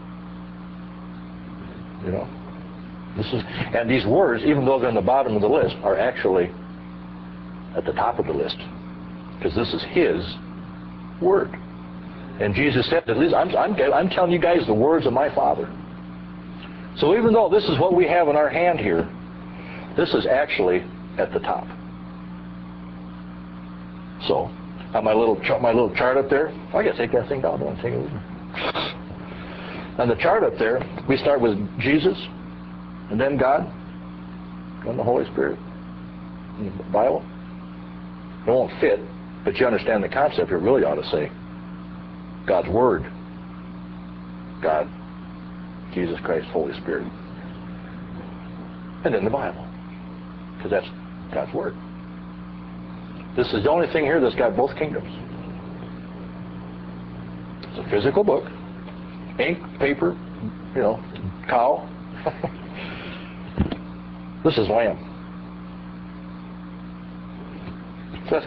You know, this is, and these words, even though they're on the bottom of the list, are actually at the top of the list, because this is His word. And Jesus said, at least I'm, I'm, I'm telling you guys the words of my Father. So even though this is what we have in our hand here, this is actually at the top. So, on my little my little chart up there, oh, I gotta take that thing down. Don't take it with me. On the chart up there, we start with Jesus, and then God, and the Holy Spirit, and the Bible. It won't fit, but you understand the concept. You really ought to say God's Word, God, Jesus Christ, Holy Spirit, and then the Bible, because that's God's Word. This is the only thing here that's got both kingdoms. It's a physical book. Ink, paper, you know, cow. This is lamb. Just,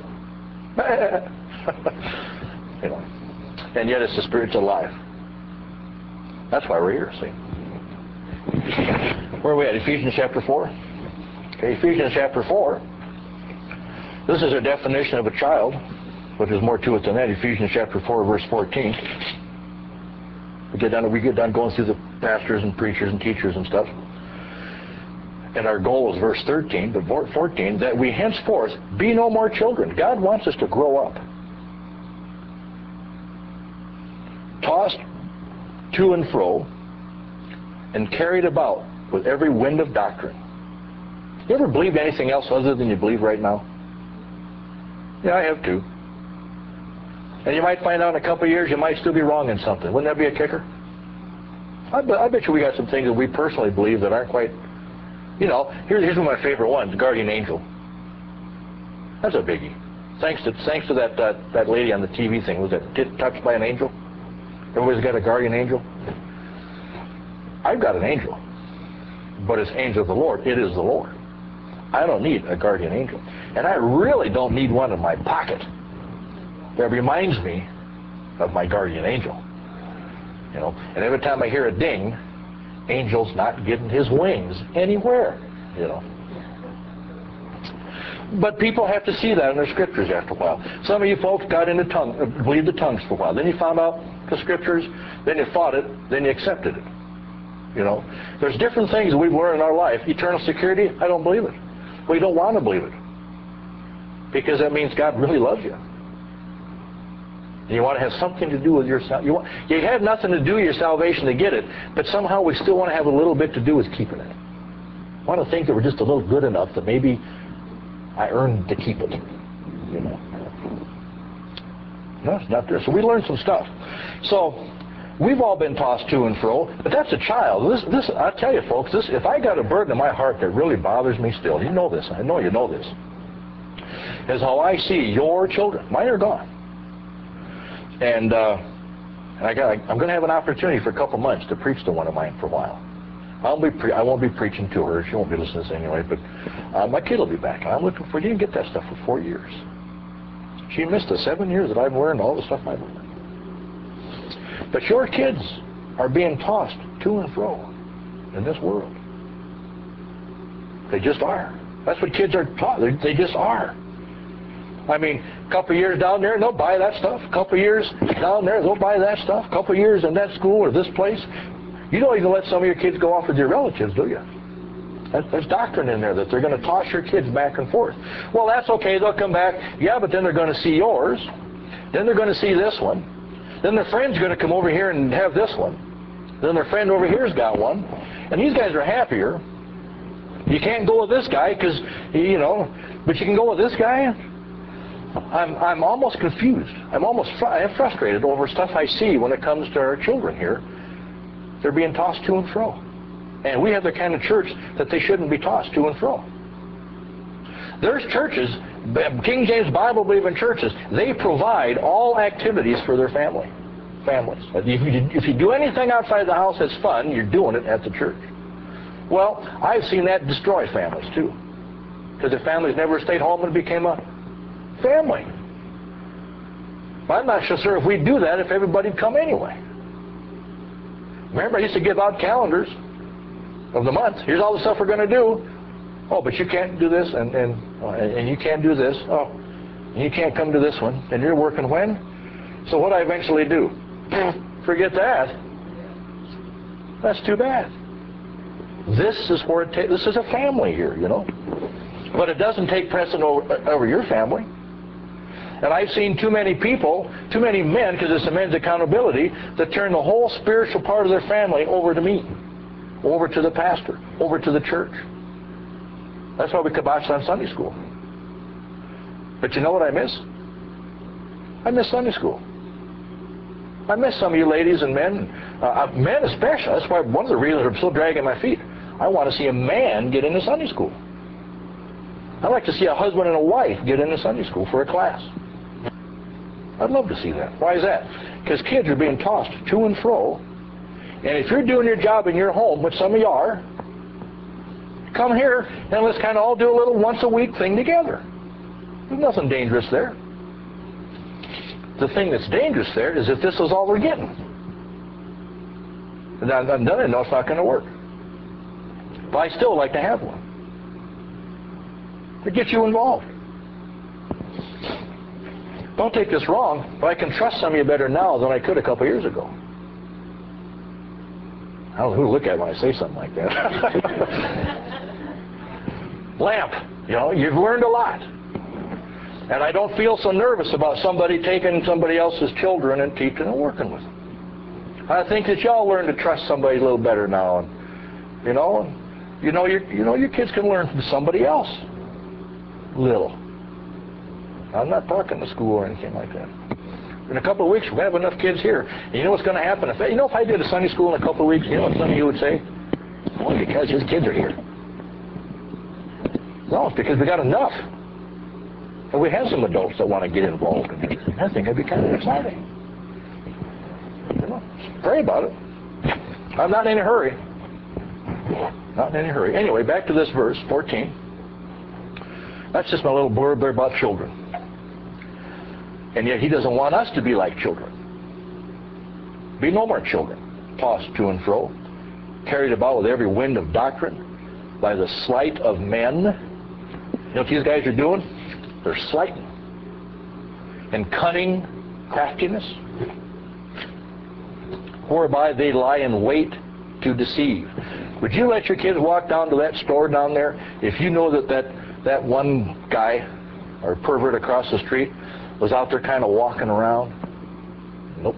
you know, and yet it's the Spirit's alive. That's why we're here, see. Where are we at? Ephesians chapter four? Okay, Ephesians chapter four. This is a definition of a child, but there's more to it than that. Ephesians chapter four, verse fourteen. We get done, we get done going through the pastors and preachers and teachers and stuff. And our goal is verse thirteen, but fourteen, that we henceforth be no more children. God wants us to grow up. Tossed to and fro and carried about with every wind of doctrine. You ever believe anything else other than you believe right now? Yeah, I have too. And you might find out in a couple of years you might still be wrong in something. Wouldn't that be a kicker? I bet, I bet you we got some things that we personally believe that aren't quite, you know, here's, here's one of my favorite ones, guardian angel. That's a biggie. Thanks to thanks to that, that, that lady on the T V thing, was that get touched by an angel? Everybody's got a guardian angel? I've got an angel, but it's angel of the Lord. It is the Lord. I don't need a guardian angel. And I really don't need one in my pocket that reminds me of my guardian angel. You know, and every time I hear a ding, angel's not getting his wings anywhere. you know. But people have to see that in their scriptures after a while. Some of you folks got into tongue, believed the tongues for a while. Then you found out the scriptures, then you fought it, then you accepted it. You know, there's different things that we've learned in our life. Eternal security, I don't believe it. We don't want to believe it. Because that means God really loves you. And you want to have something to do with your salvation. You, want, you have nothing to do with your salvation to get it, but somehow we still want to have a little bit to do with keeping it. I want to think that we're just a little good enough that maybe I earned to keep it. You know. No, it's not there. So we learned some stuff. So we've all been tossed to and fro, but that's a child. This, this, I tell you, folks, this, if I got a burden in my heart that really bothers me still, you know this, I know you know this, is how I see your children. Mine are gone. And, uh, and I got, I'm going to have an opportunity for a couple months to preach to one of mine for a while. I'll be pre- I won't be preaching to her. She won't be listening to this anyway, but uh, my kid will be back. I'm looking for, you didn't get that stuff for four years. She missed the seven years that I've learned all the stuff I've learned. But your kids are being tossed to and fro in this world. They just are. That's what kids are taught. They, they just are. I mean, a couple of years down there, they'll buy that stuff. A couple of years down there, they'll buy that stuff. A couple of years in that school or this place. You don't even let some of your kids go off with your relatives, do you? There's doctrine in there that they're going to toss your kids back and forth. Well, that's okay. They'll come back. Yeah, but then they're going to see yours. Then they're going to see this one. Then their friend's going to come over here and have this one. Then their friend over here's got one. And these guys are happier. You can't go with this guy because, you know, but you can go with this guy. I'm, I'm almost confused. I'm almost fr- I'm frustrated over stuff I see when it comes to our children here. They're being tossed to and fro. And we have the kind of church that they shouldn't be tossed to and fro. There's churches, King James Bible-believing churches, they provide all activities for their family, families. If you, if you do anything outside the house that's fun, you're doing it at the church. Well, I've seen that destroy families too. Because the families never stayed home and became a family. But I'm not so sure if we'd do that if everybody'd come anyway. Remember, I used to give out calendars of the month. Here's all the stuff we're going to do. Oh, but you can't do this, and and and you can't do this. Oh, and you can't come to this one. And you're working when? So what I eventually do? Forget that. That's too bad. This is where it ta- this is a family here, you know. But it doesn't take precedent over, over your family. And I've seen too many people, too many men, because it's a men's accountability, that turn the whole spiritual part of their family over to me, over to the pastor, over to the church. That's why we kibosh on Sunday school. But you know what I miss? I miss Sunday school. I miss some of you ladies and men, uh, men especially. That's why one of the reasons I'm still dragging my feet. I want to see a man get into Sunday school. I'd like to see a husband and a wife get into Sunday school for a class. I'd love to see that. Why is that? Because kids are being tossed to and fro. And if you're doing your job in your home, which some of you are, come here and let's kind of all do a little once a week thing together. There's nothing dangerous there. The thing that's dangerous there is if this is all we're getting. And I'm done, I know it's not going to work. But I still like to have one. To get you involved. Don't take this wrong, but I can trust some of you better now than I could a couple years ago. I don't know who to look at when I say something like that. Lamp, you know, you've learned a lot. And I don't feel so nervous about somebody taking somebody else's children and teaching and working with them. I think that y'all learn to trust somebody a little better now. And, you know, you know, your, you know, your kids can learn from somebody else. Little. I'm not talking to school or anything like that. In a couple of weeks, we'll have enough kids here. And you know what's going to happen? If you know, if I did a Sunday school in a couple of weeks, you know what some of you would say? Well, because his kids are here. No, it's because we got enough. And we have some adults that want to get involved in everything. I think it'd be kind of exciting. You know, pray about it. I'm not in a hurry. Not in any hurry. Anyway, back to this verse, fourteen. That's just my little blurb there about children. And yet he doesn't want us to be like children. Be no more children, tossed to and fro, carried about with every wind of doctrine, by the sleight of men. You know what these guys are doing? They're slighting and cunning craftiness, whereby they lie in wait to deceive. Would you let your kids walk down to that store down there if you know that that, that one guy or pervert across the street was out there kind of walking around? Nope.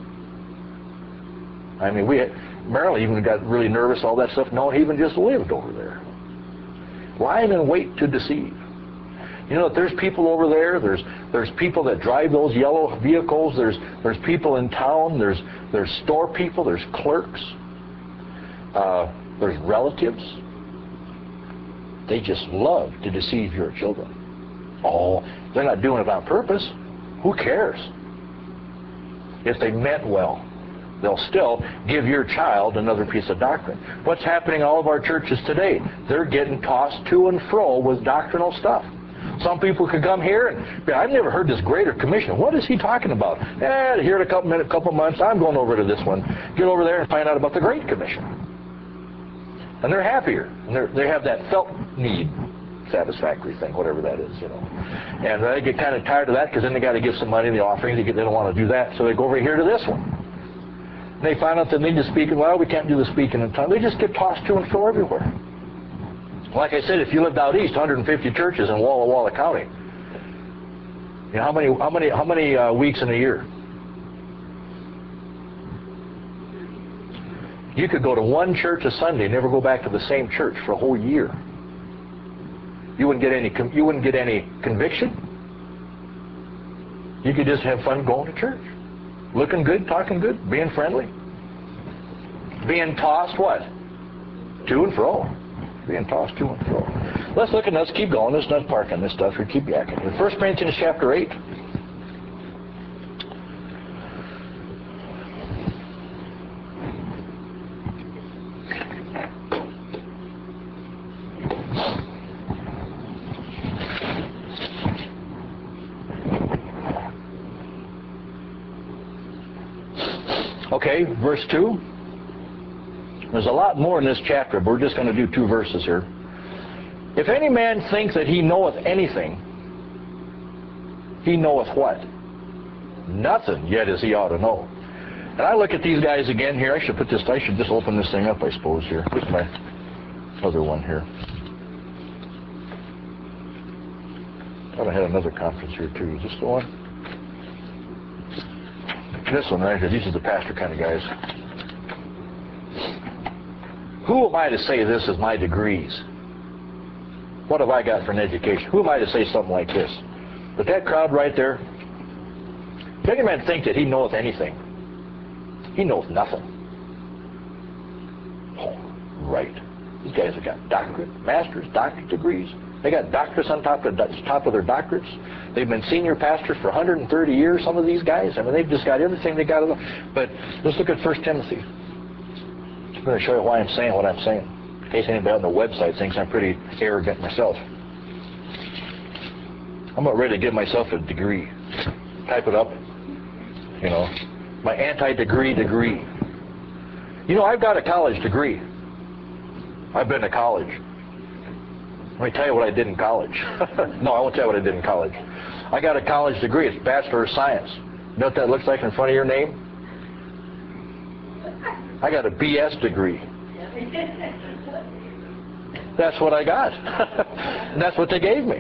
I mean, we had, Marilyn even got really nervous, all that stuff. No, he even just lived over there. Lying in wait to deceive. You know, there's people over there, there's there's people that drive those yellow vehicles, there's there's people in town, there's there's store people, there's clerks, uh, there's relatives. They just love to deceive your children. Oh, they're not doing it on purpose. Who cares? If they meant well, they'll still give your child another piece of doctrine. What's happening in all of our churches today? They're getting tossed to and fro with doctrinal stuff. Some people could come here and, I've never heard this Greater Commission. What is he talking about? Eh, here in a couple minutes, couple months, I'm going over to this one. Get over there and find out about the Great Commission. And they're happier. And they're, they have that felt need satisfactory thing, whatever that is, you know. And they get kind of tired of that because then they got to give some money in the offering. They, get, they don't want to do that, so they go over here to this one. And they find out that they need to speak, and well, we can't do the speaking in time. They just get tossed to and fro everywhere. Like I said, if you lived out east, one hundred fifty churches in Walla Walla County. You know, how many how many how many uh, weeks in a year? You could go to one church a Sunday and never go back to the same church for a whole year. You wouldn't get any you wouldn't get any conviction. You could just have fun going to church, looking good, talking good, being friendly, being tossed what? To and fro. Being tossed to and fro. Let's look at let's keep going. Let's not park on this stuff. We keep yakking. In First Corinthians chapter eight. Okay, verse two. There's a lot more in this chapter, but we're just going to do two verses here. If any man thinks that he knoweth anything, he knoweth what? Nothing, yet as he ought to know. And I look at these guys again here. I should put this, I should just open this thing up, I suppose, here. Where's my other one here? I thought I had another conference here, too. Is this the one? This one right here. These are the pastor kind of guys. Who am I to say this is my degrees? What have I got for an education? Who am I to say something like this? But that crowd right there, if any man think that he knoweth anything, he knows nothing. Oh, right. These guys have got doctorate, master's, doctorate degrees. They got doctorates on top of, top of their doctorates. They've been senior pastors for one hundred thirty years, some of these guys. I mean, they've just got everything they got. But let's look at First Timothy. I'm going to show you why I'm saying what I'm saying, in case anybody on the website thinks I'm pretty arrogant myself. I'm about ready to give myself a degree. Type it up. You know, my anti-degree degree. You know, I've got a college degree. I've been to college. Let me tell you what I did in college. No, I won't tell you what I did in college. I got a college degree. It's Bachelor of Science. You know what that looks like in front of your name? I got a B S degree. That's what I got. And that's what they gave me.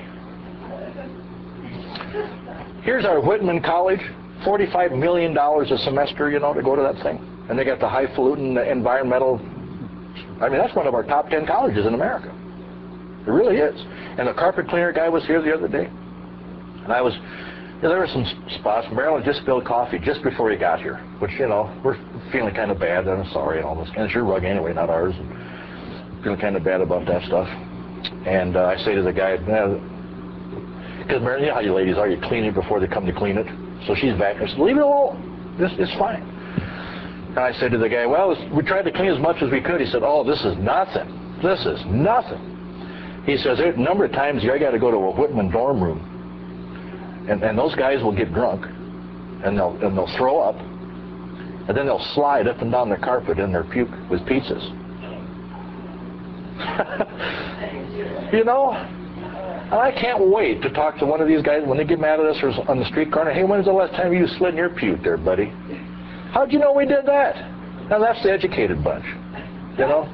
Here's our Whitman College, forty-five million dollars a semester, you know, to go to that thing. And they got the highfalutin environmental, I mean, that's one of our top ten colleges in America. It really is. And the carpet cleaner guy was here the other day. And I was, you know, there were some spots. Marilyn just spilled coffee just before he got here, which, you know, we're feeling kind of bad. I'm sorry and all this. And it's your rug anyway, not ours. And feeling kind of bad about that stuff. And uh, I say to the guy, because Marilyn, you know how you ladies are, you clean it before they come to clean it. So she's back. I said, leave it alone. This is fine. And I said to the guy, well, we tried to clean as much as we could. He said, oh, this is nothing. This is nothing. He says, a number of times I got to go to a Whitman dorm room. And, and those guys will get drunk, and they'll and they'll throw up, and then they'll slide up and down the carpet in their puke with pizzas. You know? And I can't wait to talk to one of these guys when they get mad at us or on the street corner. Hey, when's the last time you slid in your puke there, buddy? How'd you know we did that? Now that's the educated bunch. You know?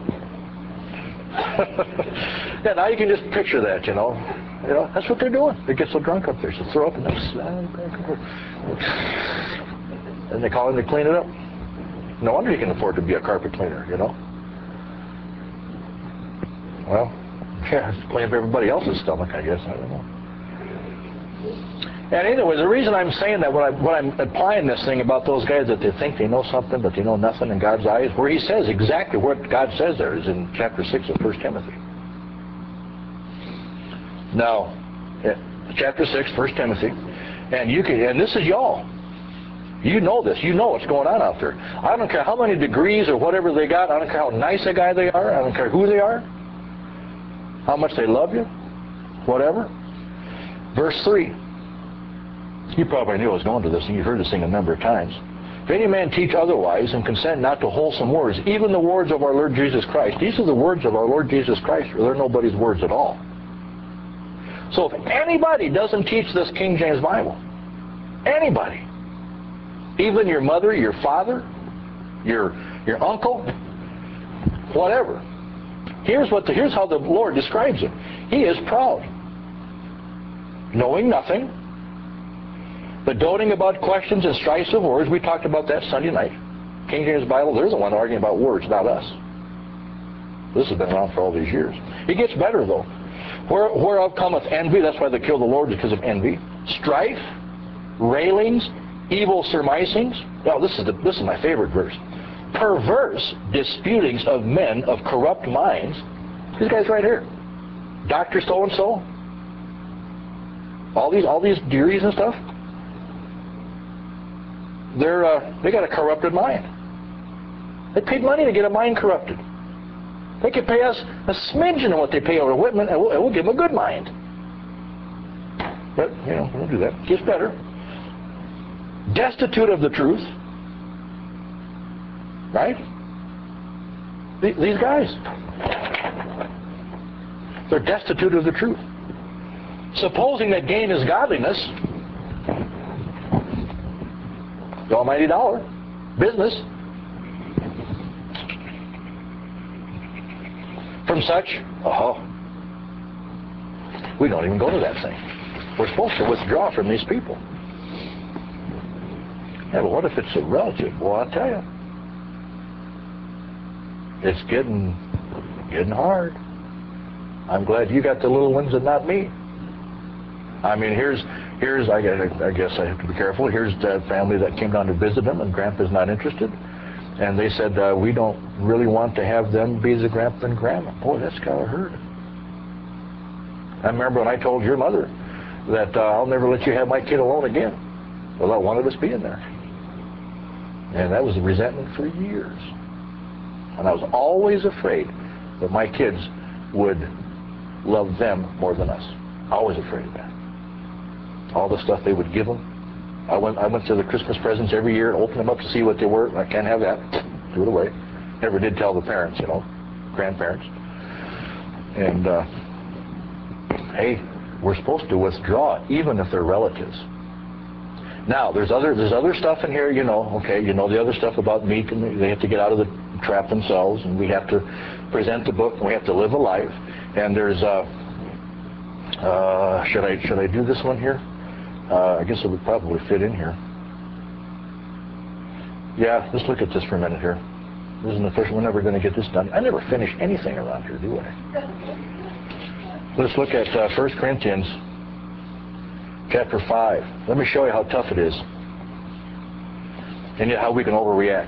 Yeah, now you can just picture that, you know. You know, that's what they're doing. They get so drunk up there, so throw up and they slide back and forth. And they call in to clean it up. No wonder you can afford to be a carpet cleaner, you know. Well, yeah, it's clean up everybody else's stomach, I guess. I don't know. And anyway, the reason I'm saying that, when, I, when I'm applying this thing about those guys that they think they know something, but they know nothing in God's eyes, where he says exactly what God says there is in chapter six of First Timothy. Now, chapter six, First Timothy, and you can, and this is y'all. You know this. You know what's going on out there. I don't care how many degrees or whatever they got. I don't care how nice a guy they are. I don't care who they are. How much they love you. Whatever. Verse three. You probably knew I was going to this, and you've heard this thing a number of times. If any man teach otherwise and consent not to wholesome words, even the words of our Lord Jesus Christ. These are the words of our Lord Jesus Christ, or they're nobody's words at all. So if anybody doesn't teach this King James Bible, anybody, even your mother, your father, your your uncle, whatever, here's what the, here's how the Lord describes him. He is proud, knowing nothing, but doting about questions and strifes of words. We talked about that Sunday night. King James Bible, they're the one arguing about words, not us. This has been around for all these years. It gets better though. Where, whereof cometh envy, that's why they kill the Lord, because of envy. Strife, railings, evil surmisings. Now this is the, this is my favorite verse. Perverse disputings of men of corrupt minds. These guys right here. Doctor so and so. All these all these degrees and stuff. They're uh, they got a corrupted mind. They paid money to get a mind corrupted. They could pay us a smidgen of what they pay over to Whitman, and we'll, and we'll give them a good mind. But, you know, we'll do that. It gets better. Destitute of the truth. Right? These guys. They're destitute of the truth. Supposing that gain is godliness, the almighty dollar, business, from such, oh, we don't even go to that thing. We're supposed to withdraw from these people. Yeah, but what if it's a relative? Well, I'll tell you, it's getting getting hard. I'm glad you got the little ones and not me. I mean, here's here's I guess I guess I have to be careful. Here's the family that came down to visit them, and Grandpa's not interested. And they said, uh, we don't really want to have them be the grandpa and grandma. Boy, that's kind of hurt. I remember when I told your mother that uh, I'll never let you have my kid alone again without one of us being there. And that was a resentment for years. And I was always afraid that my kids would love them more than us. Always afraid of that. All the stuff they would give them. I went I went to the Christmas presents every year and opened them up to see what they were. I can't have that. Threw it away. Never did tell the parents, you know, grandparents. And, uh, hey, we're supposed to withdraw even if they're relatives. Now, there's other there's other stuff in here, you know, okay, you know the other stuff about meat, and they have to get out of the trap themselves, and we have to present the book, and we have to live a life. And there's, uh, uh, should I should I do this one here? Uh, I guess it would probably fit in here. Yeah, let's look at this for a minute here. This isn't the first. We're never going to get this done. I never finish anything around here, do I? Let's look at uh, First Corinthians chapter five. Let me show you how tough it is, and yet how we can overreact.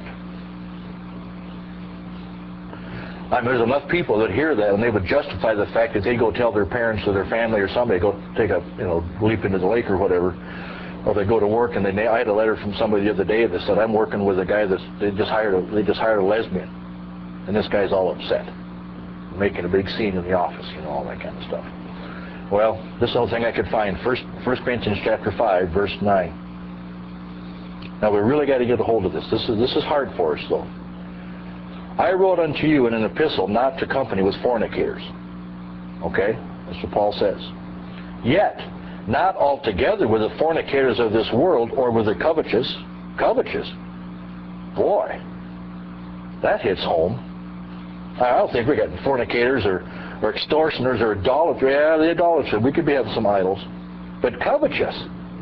I mean, there's enough people that hear that, and they would justify the fact that they go tell their parents or their family or somebody, go take a, you know, leap into the lake or whatever, or they go to work and they. I had a letter from somebody the other day that said, I'm working with a guy that's they just hired a they just hired a lesbian, and this guy's all upset, making a big scene in the office, you know, all that kind of stuff. Well, this is the only thing I could find. First, First Corinthians chapter five, verse nine. Now we really got to get a hold of this. This is this is hard for us though. I wrote unto you in an epistle not to company with fornicators. Okay? That's what Paul says. Yet, not altogether with the fornicators of this world, or with the covetous. Covetous? Boy, that hits home. I don't think we got fornicators or, or extortioners or idolatry. Yeah, the idolatry. We could be having some idols. But covetous.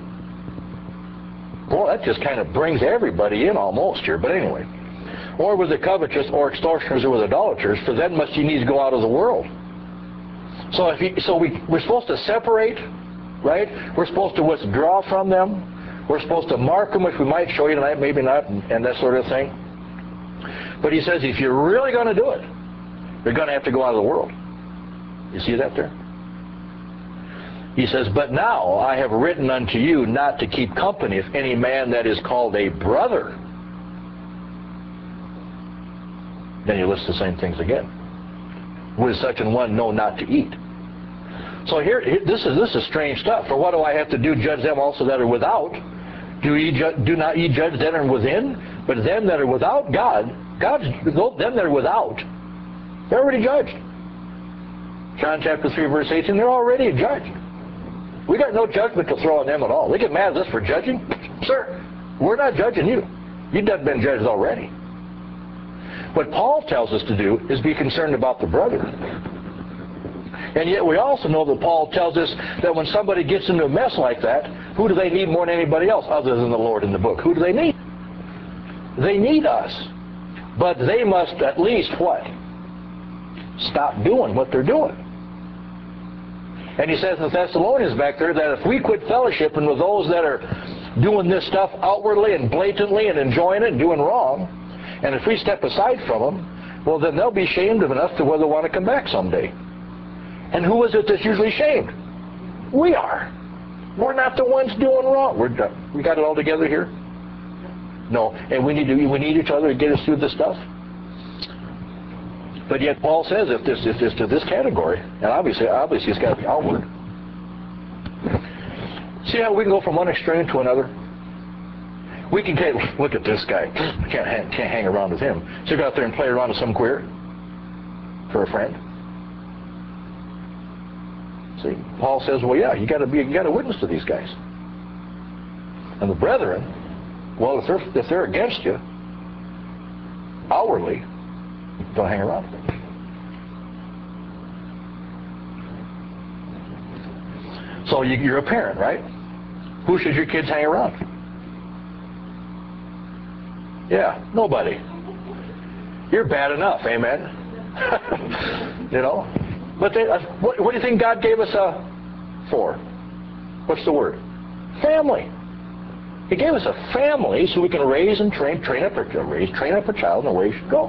Boy, that just kind of brings everybody in almost here. But anyway. Or with the covetous, or extortioners, or with idolaters, for then must ye needs go out of the world. So if you, so we, we're supposed to separate, right? We're supposed to withdraw from them. We're supposed to mark them, which we might show you tonight, maybe not, and, and that sort of thing. But he says, if you're really going to do it, you're going to have to go out of the world. You see that there? He says, but now I have written unto you not to keep company if any man that is called a brother. Then he lists the same things again. With such an one, know not to eat. So here, this is this is strange stuff. For what do I have to do? Judge them also that are without. Do ye ju- do not ye judge them that are within? But them that are without God, God's them that are without, they're already judged. John chapter three, verse eighteen. They're already judged. We got no judgment to throw on them at all. They get mad at us for judging, sir. We're not judging you. You've been judged already. What Paul tells us to do is be concerned about the brother. And yet we also know that Paul tells us that when somebody gets into a mess like that, who do they need more than anybody else other than the Lord in the book? Who do they need? They need us. But they must at least what? Stop doing what they're doing. And he says in the Thessalonians back there that if we quit fellowshipping with those that are doing this stuff outwardly and blatantly and enjoying it and doing wrong, and if we step aside from them, well, then they'll be shamed of enough to where they want to come back someday. And who is it that's usually shamed? We are. We're not the ones doing wrong. We're done. We got it all together here? No. And we need to, we need each other to get us through this stuff. But yet Paul says if this if this to this category, and obviously obviously it's got to be outward. See how we can go from one extreme to another? We can take, look at this guy. Can't hang, can't hang around with him. So you go out there and play around with some queer for a friend. See, Paul says, well, yeah, you got to be, you got to witness to these guys. And the brethren, well, if they're if they're against you outwardly, don't hang around with them. So you, you're a parent, right? Who should your kids hang around? Yeah, nobody. You're bad enough, amen? You know? But they, uh, what, what do you think God gave us uh, for? What's the word? Family. He gave us a family so we can raise and train, train up a raise, train up a child in the way he should go.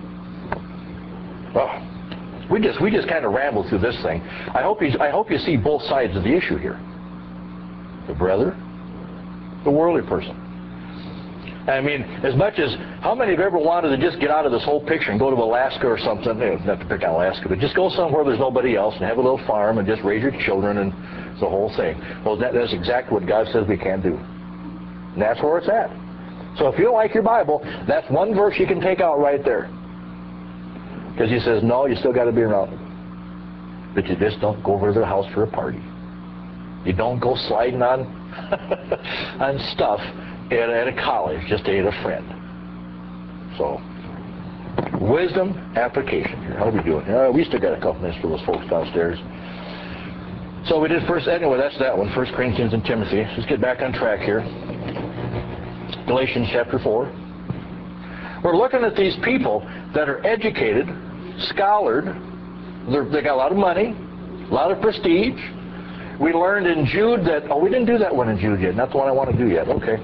Well, we just we just kind of rambled through this thing. I hope you I hope you see both sides of the issue here. The brother, the worldly person. I mean, as much as, how many have ever wanted to just get out of this whole picture and go to Alaska or something, not to pick on Alaska, but just go somewhere there's nobody else and have a little farm and just raise your children and the whole thing. Well, that, that's exactly what God says we can do. And that's where it's at. So if you don't like your Bible, that's one verse you can take out right there. Because he says, no, you still got to be around. But you just don't go over to their house for a party. You don't go sliding on, on stuff At, at a college, just to aid a friend. So, wisdom, application here. How are we doing? Uh, we still got a couple minutes for those folks downstairs. So we did first, anyway, that's that one, First Corinthians and Timothy. Let's get back on track here. Galatians chapter four. We're looking at these people that are educated, scholared, they're, they got a lot of money, a lot of prestige. We learned in Jude that, oh, we didn't do that one in Jude yet, not the one I want to do yet, okay.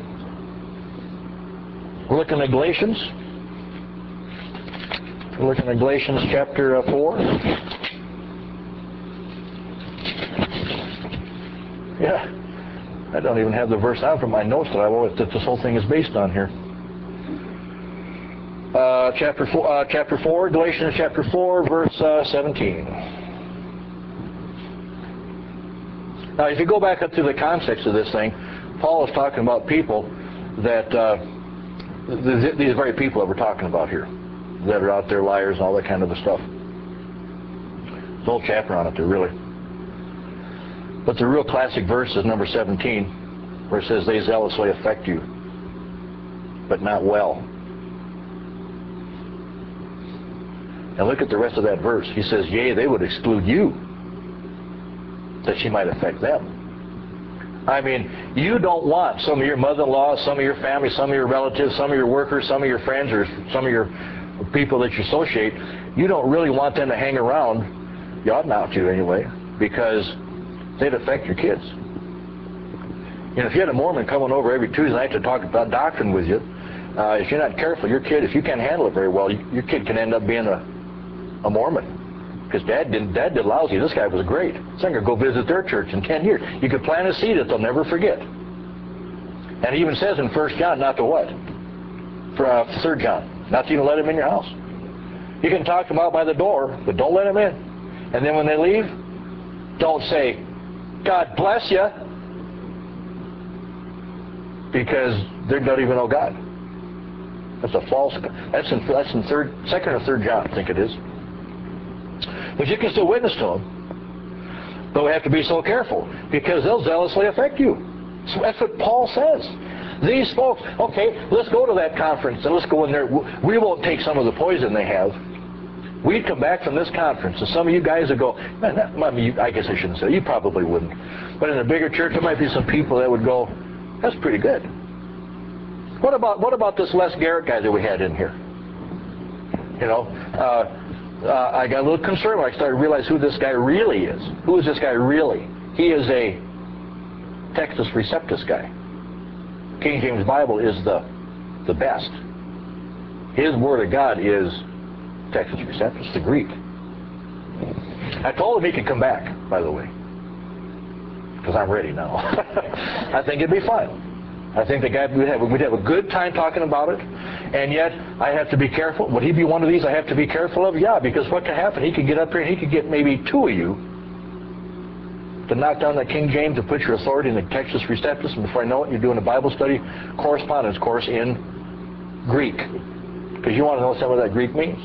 We're looking at Galatians. We're looking at Galatians chapter uh, four. Yeah. I don't even have the verse out from my notes that I always that this whole thing is based on here. Uh, chapter four, uh, chapter four, Galatians chapter four, verse uh, seventeen. Now, if you go back up to the context of this thing, Paul is talking about people that uh, th- these very people that we're talking about here, that are out there liars and all that kind of stuff. The whole chapter on it, there really. But the real classic verse is number seventeen, where it says, they zealously affect you, but not well. And look at the rest of that verse. He says, yea, they would exclude you, that she might affect them. I mean, you don't want some of your mother-in-law, some of your family, some of your relatives, some of your workers, some of your friends, or some of your people that you associate, you don't really want them to hang around. You ought not to anyway, because they'd affect your kids. You know, if you had a Mormon coming over every Tuesday night to talk about doctrine with you, uh, if you're not careful, your kid, if you can't handle it very well, your kid can end up being a, a Mormon. Because dad did, dad did lousy. This guy was great. So I'm going to go visit their church in ten years. You could plant a seed that they'll never forget. And it even says in First John not to what? For uh, Third John, not to even let them in your house. You can talk them out by the door, but don't let them in. And then when they leave, don't say, God bless you, because they don't even know God. That's a false. That's in that's in third, second or third John, I think it is. But you can still witness to them. But we have to be so careful, because they'll zealously affect you. So that's what Paul says. These folks, okay, let's go to that conference and let's go in there. We won't take some of the poison they have. We'd come back from this conference, and some of you guys would go, man, that, I, mean, I guess I shouldn't say, you probably wouldn't. But in a bigger church, there might be some people that would go, that's pretty good. What about what about this Les Garrett guy that we had in here? You know, uh, uh, I got a little concerned when I started to realize who this guy really is. Who is this guy really? He is a Textus Receptus guy. King James Bible is the the best. His Word of God is Textus Receptus, the Greek. I told him he could come back, by the way, because I'm ready now. I think it'd be fun. I think the guy we'd have, we'd have a good time talking about it, and yet I have to be careful. Would he be one of these I have to be careful of? Yeah, because what could happen? He could get up here and he could get maybe two of you to knock down that King James and put your authority in the Textus Receptus, and before I know it, you're doing a Bible study correspondence course in Greek, because you want to know what some of that Greek means.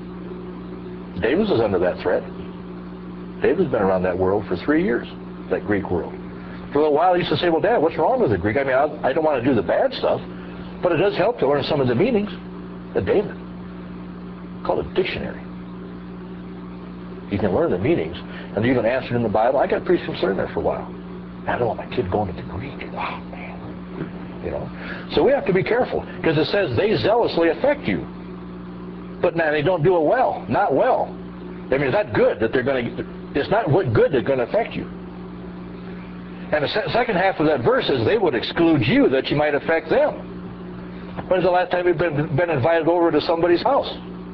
Davis is under that threat. David's been around that world for three years, that Greek world. For a little while, he used to say, well, Dad, what's wrong with the Greek? I mean, I, I don't want to do the bad stuff, but it does help to learn some of the meanings. That David called it dictionary. You can learn the meanings, and you can answer it in the Bible. I got pretty concerned there for a while. I don't want my kid going to the Greek. Wow, man. You know, so we have to be careful, because it says they zealously affect you. But now they don't do it well, not well. I mean, it's not good that they're going to, it's not what good they're going to affect you. And the se second half of that verse is they would exclude you that you might affect them. When's the last time you've been, been invited over to somebody's house?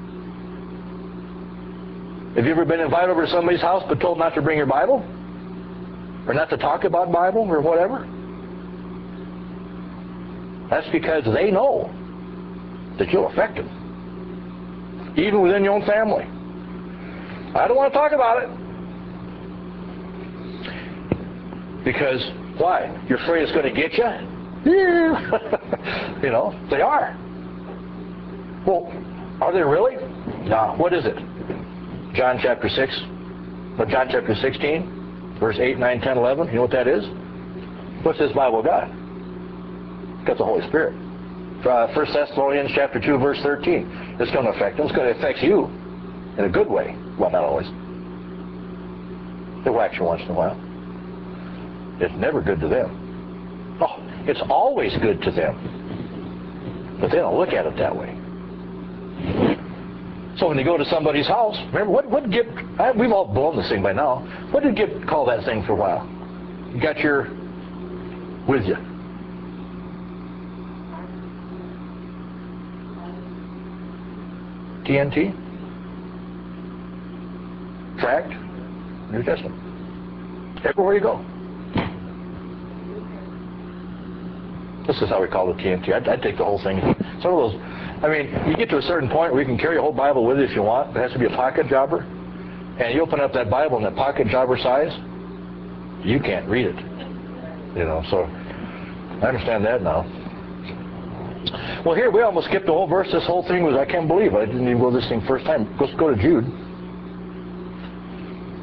Have you ever been invited over to somebody's house but told not to bring your Bible? Or not to talk about Bible or whatever? That's because they know that you'll affect them. Even within your own family. I don't want to talk about it. Because, why? You're afraid it's going to get you? Yeah. You know, they are. Well, are they really? No. What is it? John chapter six, no, John chapter sixteen, verse eight, nine, ten, eleven. You know what that is? What's this Bible got? It's got the Holy Spirit. Uh, First Thessalonians chapter two, verse thirteen. It's going to affect them. It's going to affect you in a good way. Well, not always. They whack you once in a while. It's never good to them. Oh, it's always good to them. But they don't look at it that way. So when you go to somebody's house, remember, what what Gib, I, we've all blown this thing by now. What did Gib call that thing for a while? You got your, with you. T N T? Tract? New Testament. Everywhere you go. This is how we call it T N T. I'd, I'd take the whole thing. Some of those, I mean, you get to a certain point where you can carry a whole Bible with you if you want. It has to be a pocket jobber. And you open up that Bible in that pocket jobber size, you can't read it. You know, so I understand that now. Well, here we almost skipped the whole verse. This whole thing was, I can't believe it. I didn't even go this thing first time. Let's go to Jude.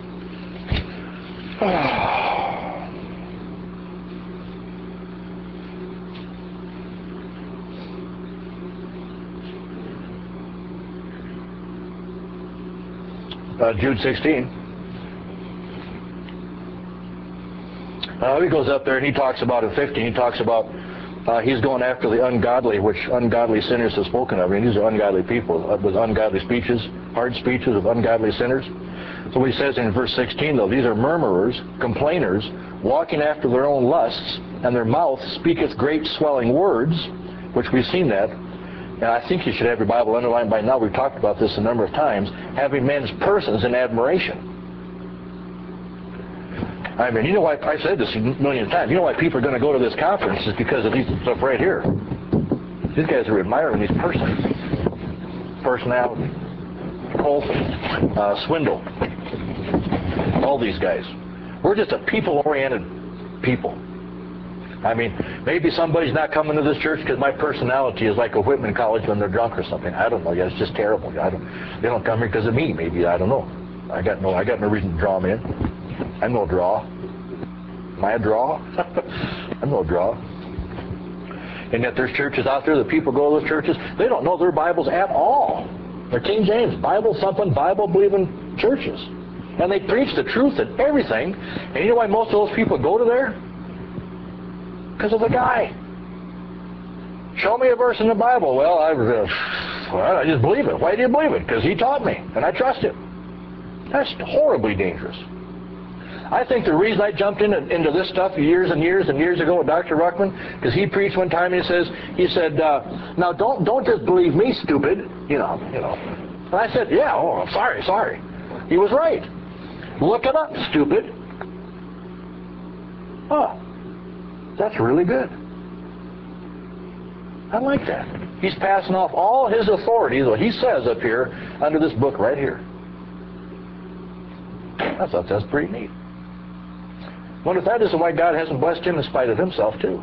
Uh, Jude sixteen. Uh, he goes up there and he talks about in fifteen, he talks about uh, he's going after the ungodly, which ungodly sinners have spoken of. I mean, these are ungodly people with ungodly speeches, hard speeches of ungodly sinners. So he says in verse sixteen, though, these are murmurers, complainers, walking after their own lusts, and their mouth speaketh great swelling words, which we've seen that. And I think you should have your Bible underlined by now. We've talked about this a number of times. Having men's persons in admiration. I mean, you know why, I said this a million times, you know why people are going to go to this conference is because of these stuff right here. These guys are admiring these persons. Personality. Colson. Uh, Swindle. All these guys. We're just a people-oriented people. I mean, maybe somebody's not coming to this church because my personality is like a Whitman College when they're drunk or something. I don't know. Yeah, it's just terrible. I don't. They don't come here because of me. Maybe I don't know. I got no. I got no reason to draw them in. I'm no draw. Am I a draw? I'm no draw. And yet there's churches out there. The people go to those churches. They don't know their Bibles at all. They're King James Bible thumping, Bible believing churches, and they preach the truth and everything. And you know why most of those people go to there? Because of the guy. Show me a verse in the Bible. Well, I, uh, well, I just believe it. Why do you believe it? Because he taught me, and I trust him. That's horribly dangerous. I think the reason I jumped in, into this stuff years and years and years ago with Doctor Ruckman, because he preached one time and he says, he said, uh, now don't don't just believe me, stupid. You know, you know. And I said, yeah. Oh, I'm sorry, sorry. He was right. Look it up, stupid. Oh. That's really good. I like that. He's passing off all his authority, what he says up here, under this book right here. I thought that's pretty neat. Wonder if that isn't why God hasn't blessed him in spite of himself, too.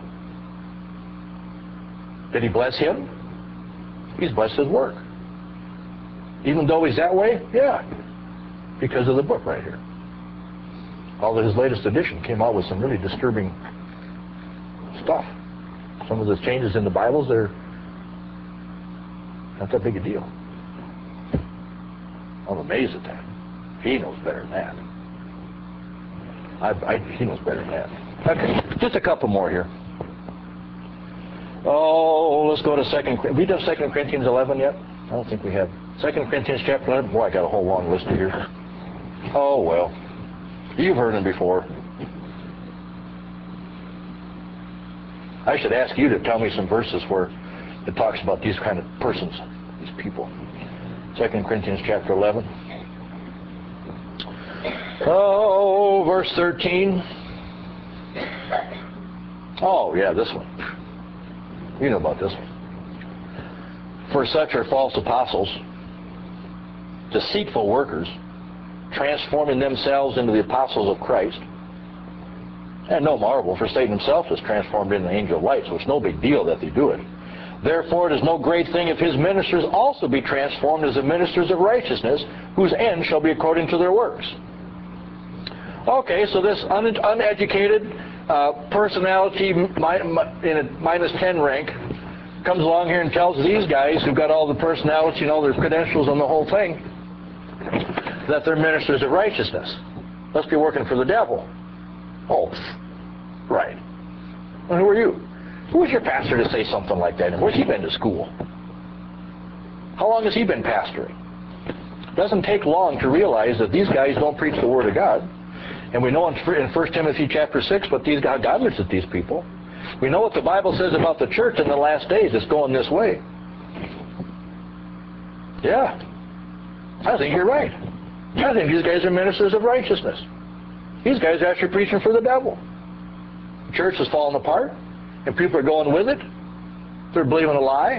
Did he bless him? He's blessed his work. Even though he's that way? Yeah. Because of the book right here. Although his latest edition came out with some really disturbing stuff. Some of the changes in the Bibles, they're not that big a deal. I'm amazed at that. He knows better than that. I, I, he knows better than that. Okay, just a couple more here. Oh, let's go to Second. Have we done Second Corinthians eleven yet? I don't think we have. Second Corinthians chapter eleven. Boy, I got a whole long list here. Oh well, you've heard them before. I should ask you to tell me some verses where it talks about these kind of persons, these people. Second Corinthians chapter eleven. Oh, verse thirteen. Oh, yeah, this one. You know about this one. For such are false apostles, deceitful workers, transforming themselves into the apostles of Christ. And no marvel, for Satan himself is transformed into an angel of light, so it's no big deal that they do it. Therefore it is no great thing if his ministers also be transformed as the ministers of righteousness, whose end shall be according to their works. Okay, so this un uneducated uh, personality mi mi in a minus ten rank comes along here and tells these guys who've got all the personality and all their credentials and the whole thing that they're ministers of righteousness. Must be working for the devil. Oh, right. Well, who are you? Who's your pastor to say something like that? And where's he been to school? How long has he been pastoring? It doesn't take long to realize that these guys don't preach the Word of God. And we know in First Timothy chapter six what these God, God looks at these people. We know what the Bible says about the church in the last days. It's going this way. Yeah. I think you're right. I think these guys are ministers of righteousness. These guys are actually preaching for the devil. The church is falling apart, and people are going with it. They're believing a lie.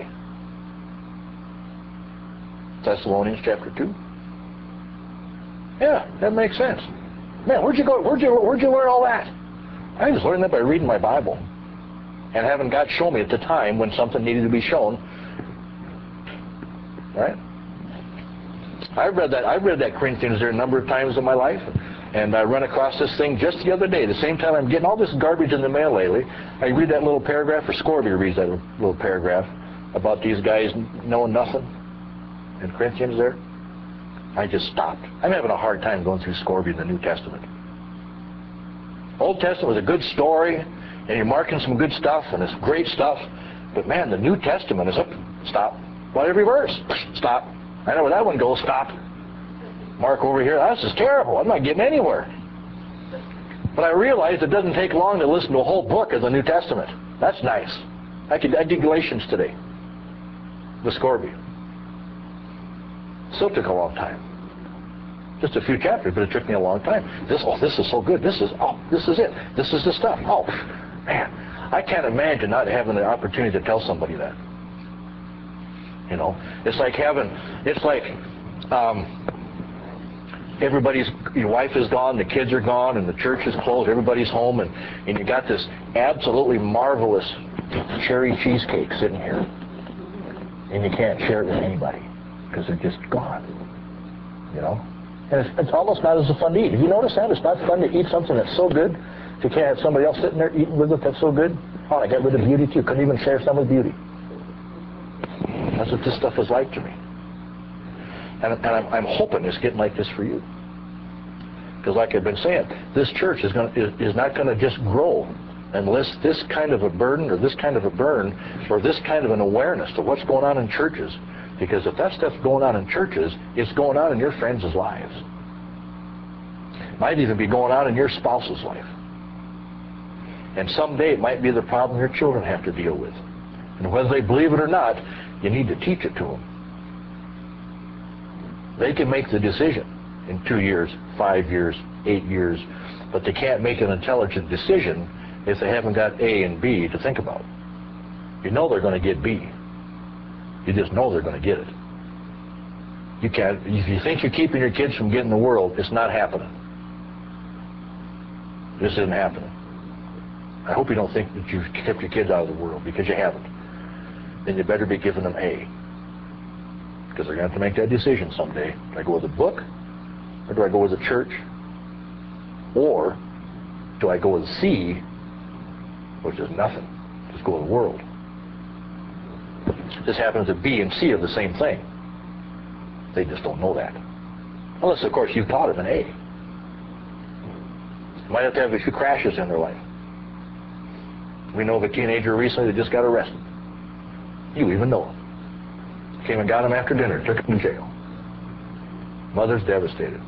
Thessalonians chapter two. Yeah, that makes sense. Man, where'd you go? Where'd you where'd you learn all that? I just learned that by reading my Bible and having God show me at the time when something needed to be shown. Right? I've read that. I've read that Corinthians there a number of times in my life. And I run across this thing just the other day. The same time I'm getting all this garbage in the mail lately, I read that little paragraph, or Scorby reads that little paragraph about these guys knowing nothing in Corinthians there. I just stopped. I'm having a hard time going through Scorby in the New Testament. Old Testament was a good story, and you're marking some good stuff, and it's great stuff. But man, the New Testament is up. Stop. Well, every verse. Stop. I know where that one goes. Stop. Mark over here. This is terrible. I'm not getting anywhere. But I realized it doesn't take long to listen to a whole book of the New Testament. That's nice. I could I did Galatians today. The Scorby. Still took a long time. Just a few chapters, but it took me a long time. This, oh, this is so good. This is, oh, this is it. This is the stuff. Oh, man. I can't imagine not having the opportunity to tell somebody that. You know, it's like having, it's like, um, everybody's, your wife is gone, the kids are gone, and the church is closed, everybody's home, and, and you got this absolutely marvelous cherry cheesecake sitting here, and you can't share it with anybody because they're just gone, you know? And it's, it's almost not as fun to eat. Have you noticed that? It's not fun to eat something that's so good if you can't have somebody else sitting there eating with it that's so good. Oh, I got rid of beauty too. Couldn't even share some with beauty. That's what this stuff is like to me. And, and I'm, I'm hoping it's getting like this for you. Because like I've been saying, this church is, going to, is, is not going to just grow unless this kind of a burden or this kind of a burn or this kind of an awareness to what's going on in churches. Because if that stuff's going on in churches, it's going on in your friends' lives. It might even be going on in your spouse's life. And someday it might be the problem your children have to deal with. And whether they believe it or not, you need to teach it to them. They can make the decision in two years, five years, eight years, but they can't make an intelligent decision if they haven't got A and B to think about. You know they're going to get B. You just know they're going to get it. You can't, if you think you're keeping your kids from getting the world, it's not happening. This isn't happening. I hope you don't think that you've kept your kids out of the world, because you haven't. Then you better be giving them A. Because they're going to have to make that decision someday. Do I go with a book? Or do I go with a church? Or do I go with C, which is nothing? Just go with the world. This happens that B and C are the same thing. They just don't know that. Unless, of course, you've taught them an A. You might have to have a few crashes in their life. We know of a teenager recently that just got arrested. You even know him. Came and got him after dinner, took him to jail. Mother's devastated.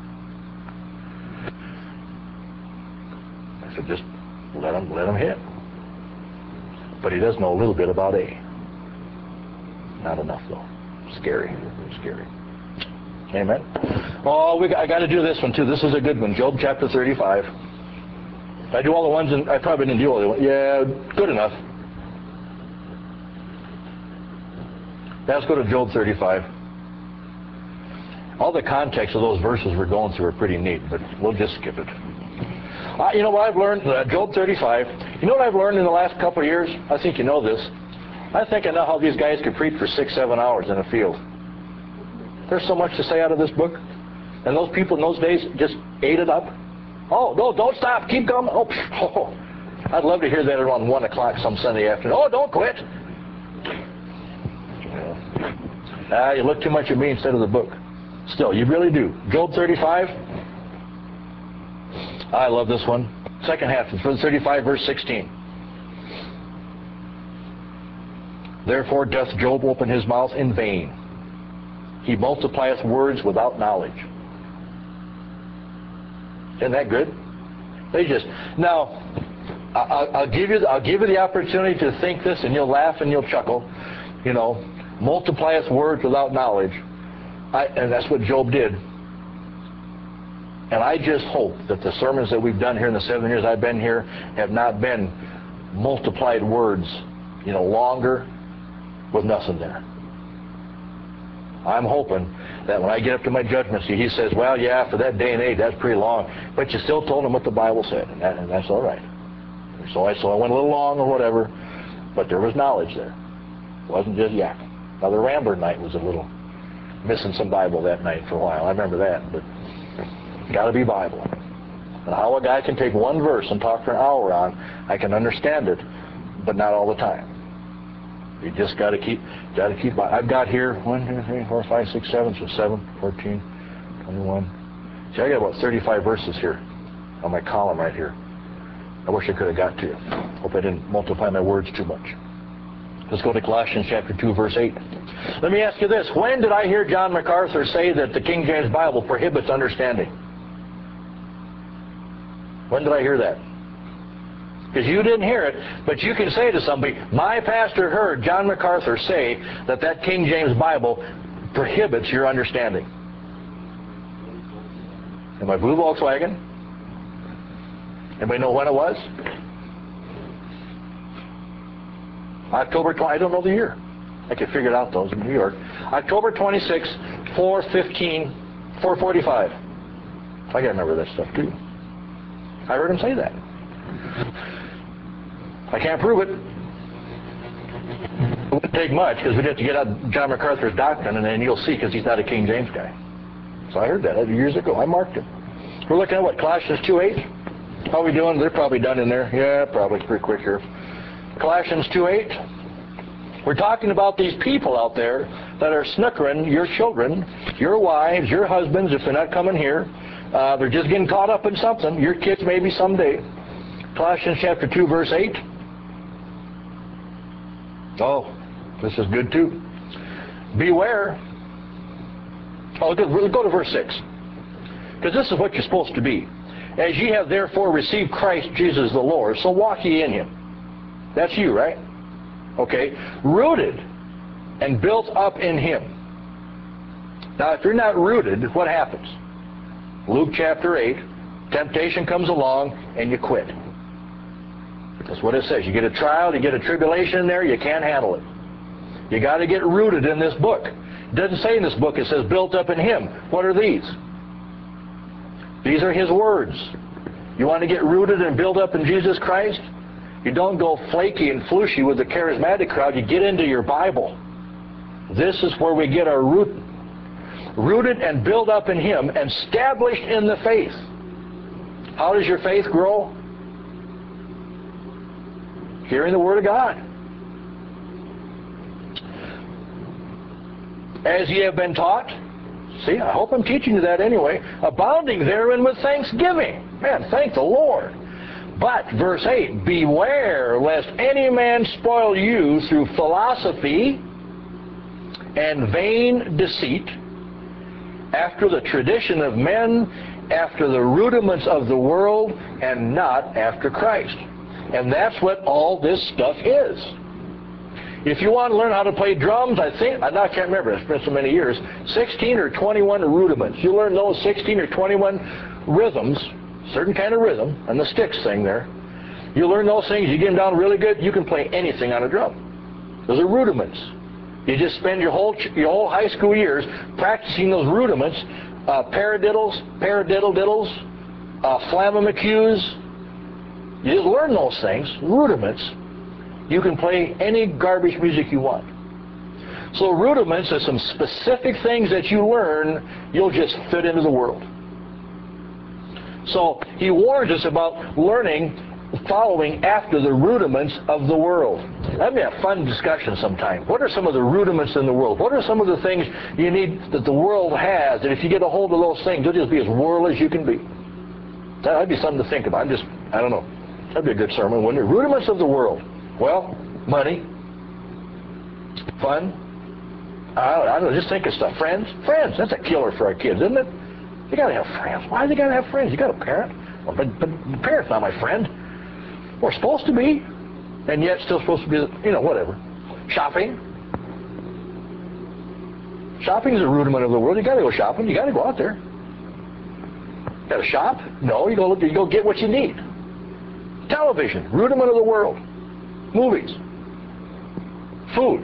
I said, just let him, let him hit. But he does know a little bit about A. Not enough, though. Scary, scary. Amen. Oh, we got, I got to do this one too. This is a good one. Job chapter thirty-five. I do all the ones, and I probably didn't do all the ones. Yeah, good enough. Let's go to Job thirty-five. All the context of those verses we're going through are pretty neat, but we'll just skip it. Uh, you know what I've learned? Uh, Job thirty-five. You know what I've learned in the last couple of years? I think you know this. I think I know how these guys could preach for six, seven hours in a field. There's so much to say out of this book. And those people in those days just ate it up. Oh, no, don't stop. Keep going. Oh, oh, I'd love to hear that around one o'clock some Sunday afternoon. Oh, don't quit. Ah, you look too much at me instead of the book. Still, you really do. Job thirty-five. I love this one. Second half, thirty-five, verse sixteen. Therefore doth Job open his mouth in vain. He multiplieth words without knowledge. Isn't that good? They just now. I'll, I'll give you. I'll give you the opportunity to think this, and you'll laugh and you'll chuckle. You know, multiplieth words without knowledge, I, and that's what Job did. And I just hope that the sermons that we've done here in the seven years I've been here have not been multiplied words, you know, longer with nothing there. I'm hoping that when I get up to my judgment seat, he says, well, yeah, for that day and age, that's pretty long. But you still told him what the Bible said, and, that, and that's all right. So I, so I went a little long or whatever, but there was knowledge there. It wasn't just yakking. Now, the Rambler night was a little missing some Bible that night for a while. I remember that, but got to be Bible. And how a guy can take one verse and talk for an hour on, I can understand it, but not all the time. You just got to keep, got to keep. I've got here one, two, three, four, five, six, seven, so seven, fourteen, twenty-one. See, I got about thirty-five verses here on my column right here. I wish I could have got to you. Hope I didn't multiply my words too much. Let's go to Colossians chapter two, verse eight. Let me ask you this. When did I hear John MacArthur say that the King James Bible prohibits understanding? When did I hear that? Because you didn't hear it, but you can say to somebody, my pastor heard John MacArthur say that that King James Bible prohibits your understanding. In my blue Volkswagen? Anybody know when it was? October twentieth, I don't know the year. I could figure it out though, it was in New York. October twenty-sixth, four fifteen, four forty-five. I gotta remember that stuff too. I heard him say that. I can't prove it. It wouldn't take much, because we'd have to get out John MacArthur's doctrine, and then you'll see, because he's not a King James guy. So I heard that years ago. I marked it. We're looking at what, Colossians two eight? How are we doing? They're probably done in there. Yeah, probably pretty quick here. Colossians two eight. We're talking about these people out there that are snookering your children, your wives, your husbands, if they're not coming here. Uh, they're just getting caught up in something. Your kids maybe someday. Colossians chapter two, verse eight. Oh, this is good too. Beware. Oh, good. We'll go to verse six. Because this is what you're supposed to be. As ye have therefore received Christ Jesus the Lord, so walk ye in him. That's you, right? Okay. Rooted and built up in him. Now, if you're not rooted, what happens? Luke chapter eight, temptation comes along and you quit. That's what it says. You get a trial, you get a tribulation in there, you can't handle it. You got to get rooted in this book. It doesn't say in this book, it says built up in him. What are these? These are his words. You want to get rooted and built up in Jesus Christ? You don't go flaky and flushy with the charismatic crowd. You get into your Bible. This is where we get our root. Rooted and built up in him, and established in the faith. How does your faith grow? Hearing the Word of God. As ye have been taught. See, I hope I'm teaching you that anyway. Abounding therein with thanksgiving. Man, thank the Lord. But, verse eight, beware lest any man spoil you through philosophy and vain deceit, after the tradition of men, after the rudiments of the world, and not after Christ. And that's what all this stuff is. If you want to learn how to play drums, I think, I can't remember, it's been so many years, sixteen or twenty-one rudiments. You learn those sixteen or twenty-one rhythms, certain kind of rhythm, and the sticks thing there. You learn those things, you get them down really good, you can play anything on a drum. Those are rudiments. You just spend your whole your whole high school years practicing those rudiments, uh, paradiddles, paradiddle diddles, uh, flammacues. You just learn those things, rudiments. You can play any garbage music you want. So rudiments are some specific things that you learn, you'll just fit into the world. So he warns us about learning, following after the rudiments of the world. That'd be a fun discussion sometime. What are some of the rudiments in the world? What are some of the things you need that the world has, that if you get a hold of those things, you'll just be as worldly as you can be? That'd be something to think about. I'm just, I don't know. That'd be a good sermon, wouldn't it? Rudiments of the world. Well, money, fun, I don't know, just think of stuff. Friends, friends, that's a killer for our kids, isn't it? You gotta have friends. Why do they gotta have friends? You got a parent. Well, but, but the parent's not my friend. We're supposed to be, and yet still supposed to be, you know, whatever. Shopping. Shopping is a rudiment of the world. You gotta go shopping. You gotta go out there. You gotta shop? No, you go look, you go get what you need. Television, rudiment of the world. Movies. Food.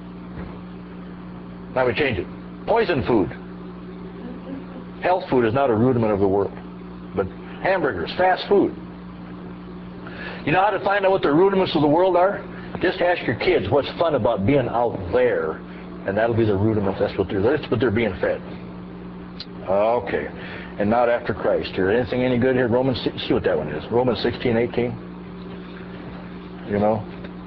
Now we change it. Poison food. Health food is not a rudiment of the world. But hamburgers, fast food. You know how to find out what the rudiments of the world are? Just ask your kids what's fun about being out there. And that'll be the rudiments. That's what they're, that's what they're being fed. Okay. And not after Christ. Here, anything any good here? Romans, see what that one is. Romans sixteen, eighteen. You know?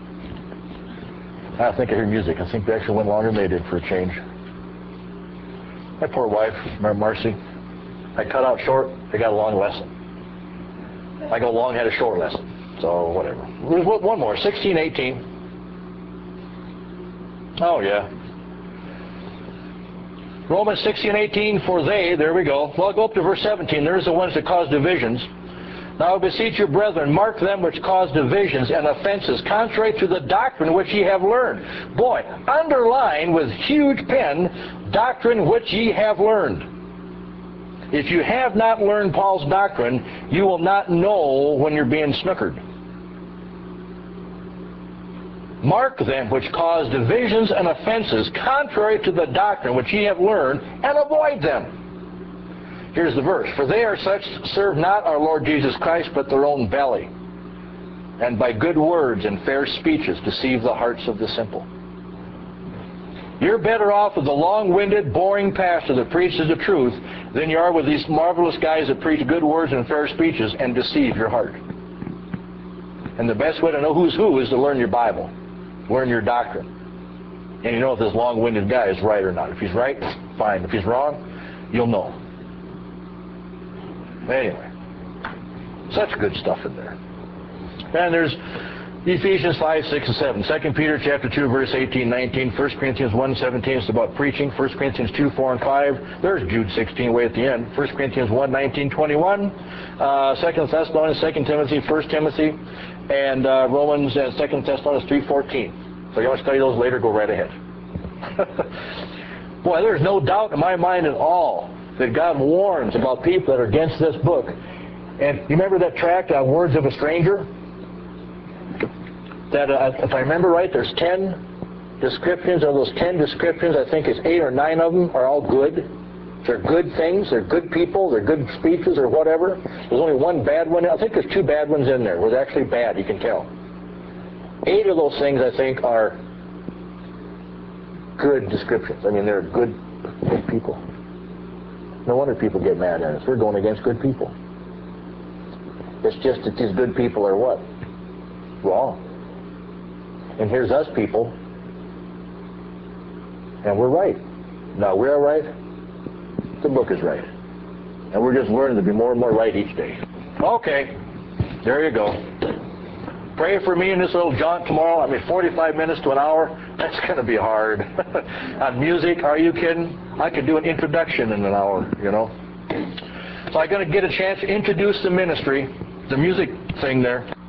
I think I hear music. I think they actually went longer than they did for a change. My poor wife, Marcy. I cut out short, they got a long lesson. I go long, had a short lesson. So, whatever. There's one more, sixteen, eighteen. Oh, yeah. Romans sixteen, eighteen, for they, there we go. Well, go up to verse seventeen. There's the ones that cause divisions. Now I beseech you, brethren, mark them which cause divisions and offenses, contrary to the doctrine which ye have learned. Boy, underline with huge pen, doctrine which ye have learned. If you have not learned Paul's doctrine, you will not know when you're being snookered. Mark them which cause divisions and offenses, contrary to the doctrine which ye have learned, and avoid them. Here's the verse. For they are such, serve not our Lord Jesus Christ, but their own belly, and by good words and fair speeches deceive the hearts of the simple. You're better off with the long-winded, boring pastor that preaches the truth than you are with these marvelous guys that preach good words and fair speeches and deceive your heart. And the best way to know who's who is to learn your Bible, learn your doctrine. And you know if this long-winded guy is right or not. If he's right, fine. If he's wrong, you'll know. Anyway, such good stuff in there. And there's Ephesians five, six, and seven. Second Peter chapter two, verse eighteen, nineteen. First Corinthians one, seventeen is about preaching. First Corinthians two, four, and five. There's Jude sixteen way at the end. First Corinthians one, nineteen, twenty-one. Uh, Second Thessalonians, Second Timothy, First Timothy, and uh, Romans and Second Thessalonians three, fourteen. So you want to study those later, go right ahead. Boy, there's no doubt in my mind at all that God warns about people that are against this book. And you remember that tract, uh, Words of a Stranger? That, uh, if I remember right, there's ten descriptions. Of those ten descriptions, I think it's eight or nine of them are all good. They're good things. They're good people. They're good speeches or whatever. There's only one bad one. I think there's two bad ones in there. It was actually bad, you can tell. Eight of those things, I think, are good descriptions. I mean, they're good, good people. No wonder people get mad at us. We're going against good people. It's just that these good people are what? Wrong. And here's us people, and we're right. Now, we're right. The book is right. And we're just learning to be more and more right each day. Okay. There you go. Pray for me in this little jaunt tomorrow. I mean, forty-five minutes to an hour. That's going to be hard. On music, are you kidding? I could do an introduction in an hour, you know. So I'm going to get a chance to introduce the ministry, the music thing there.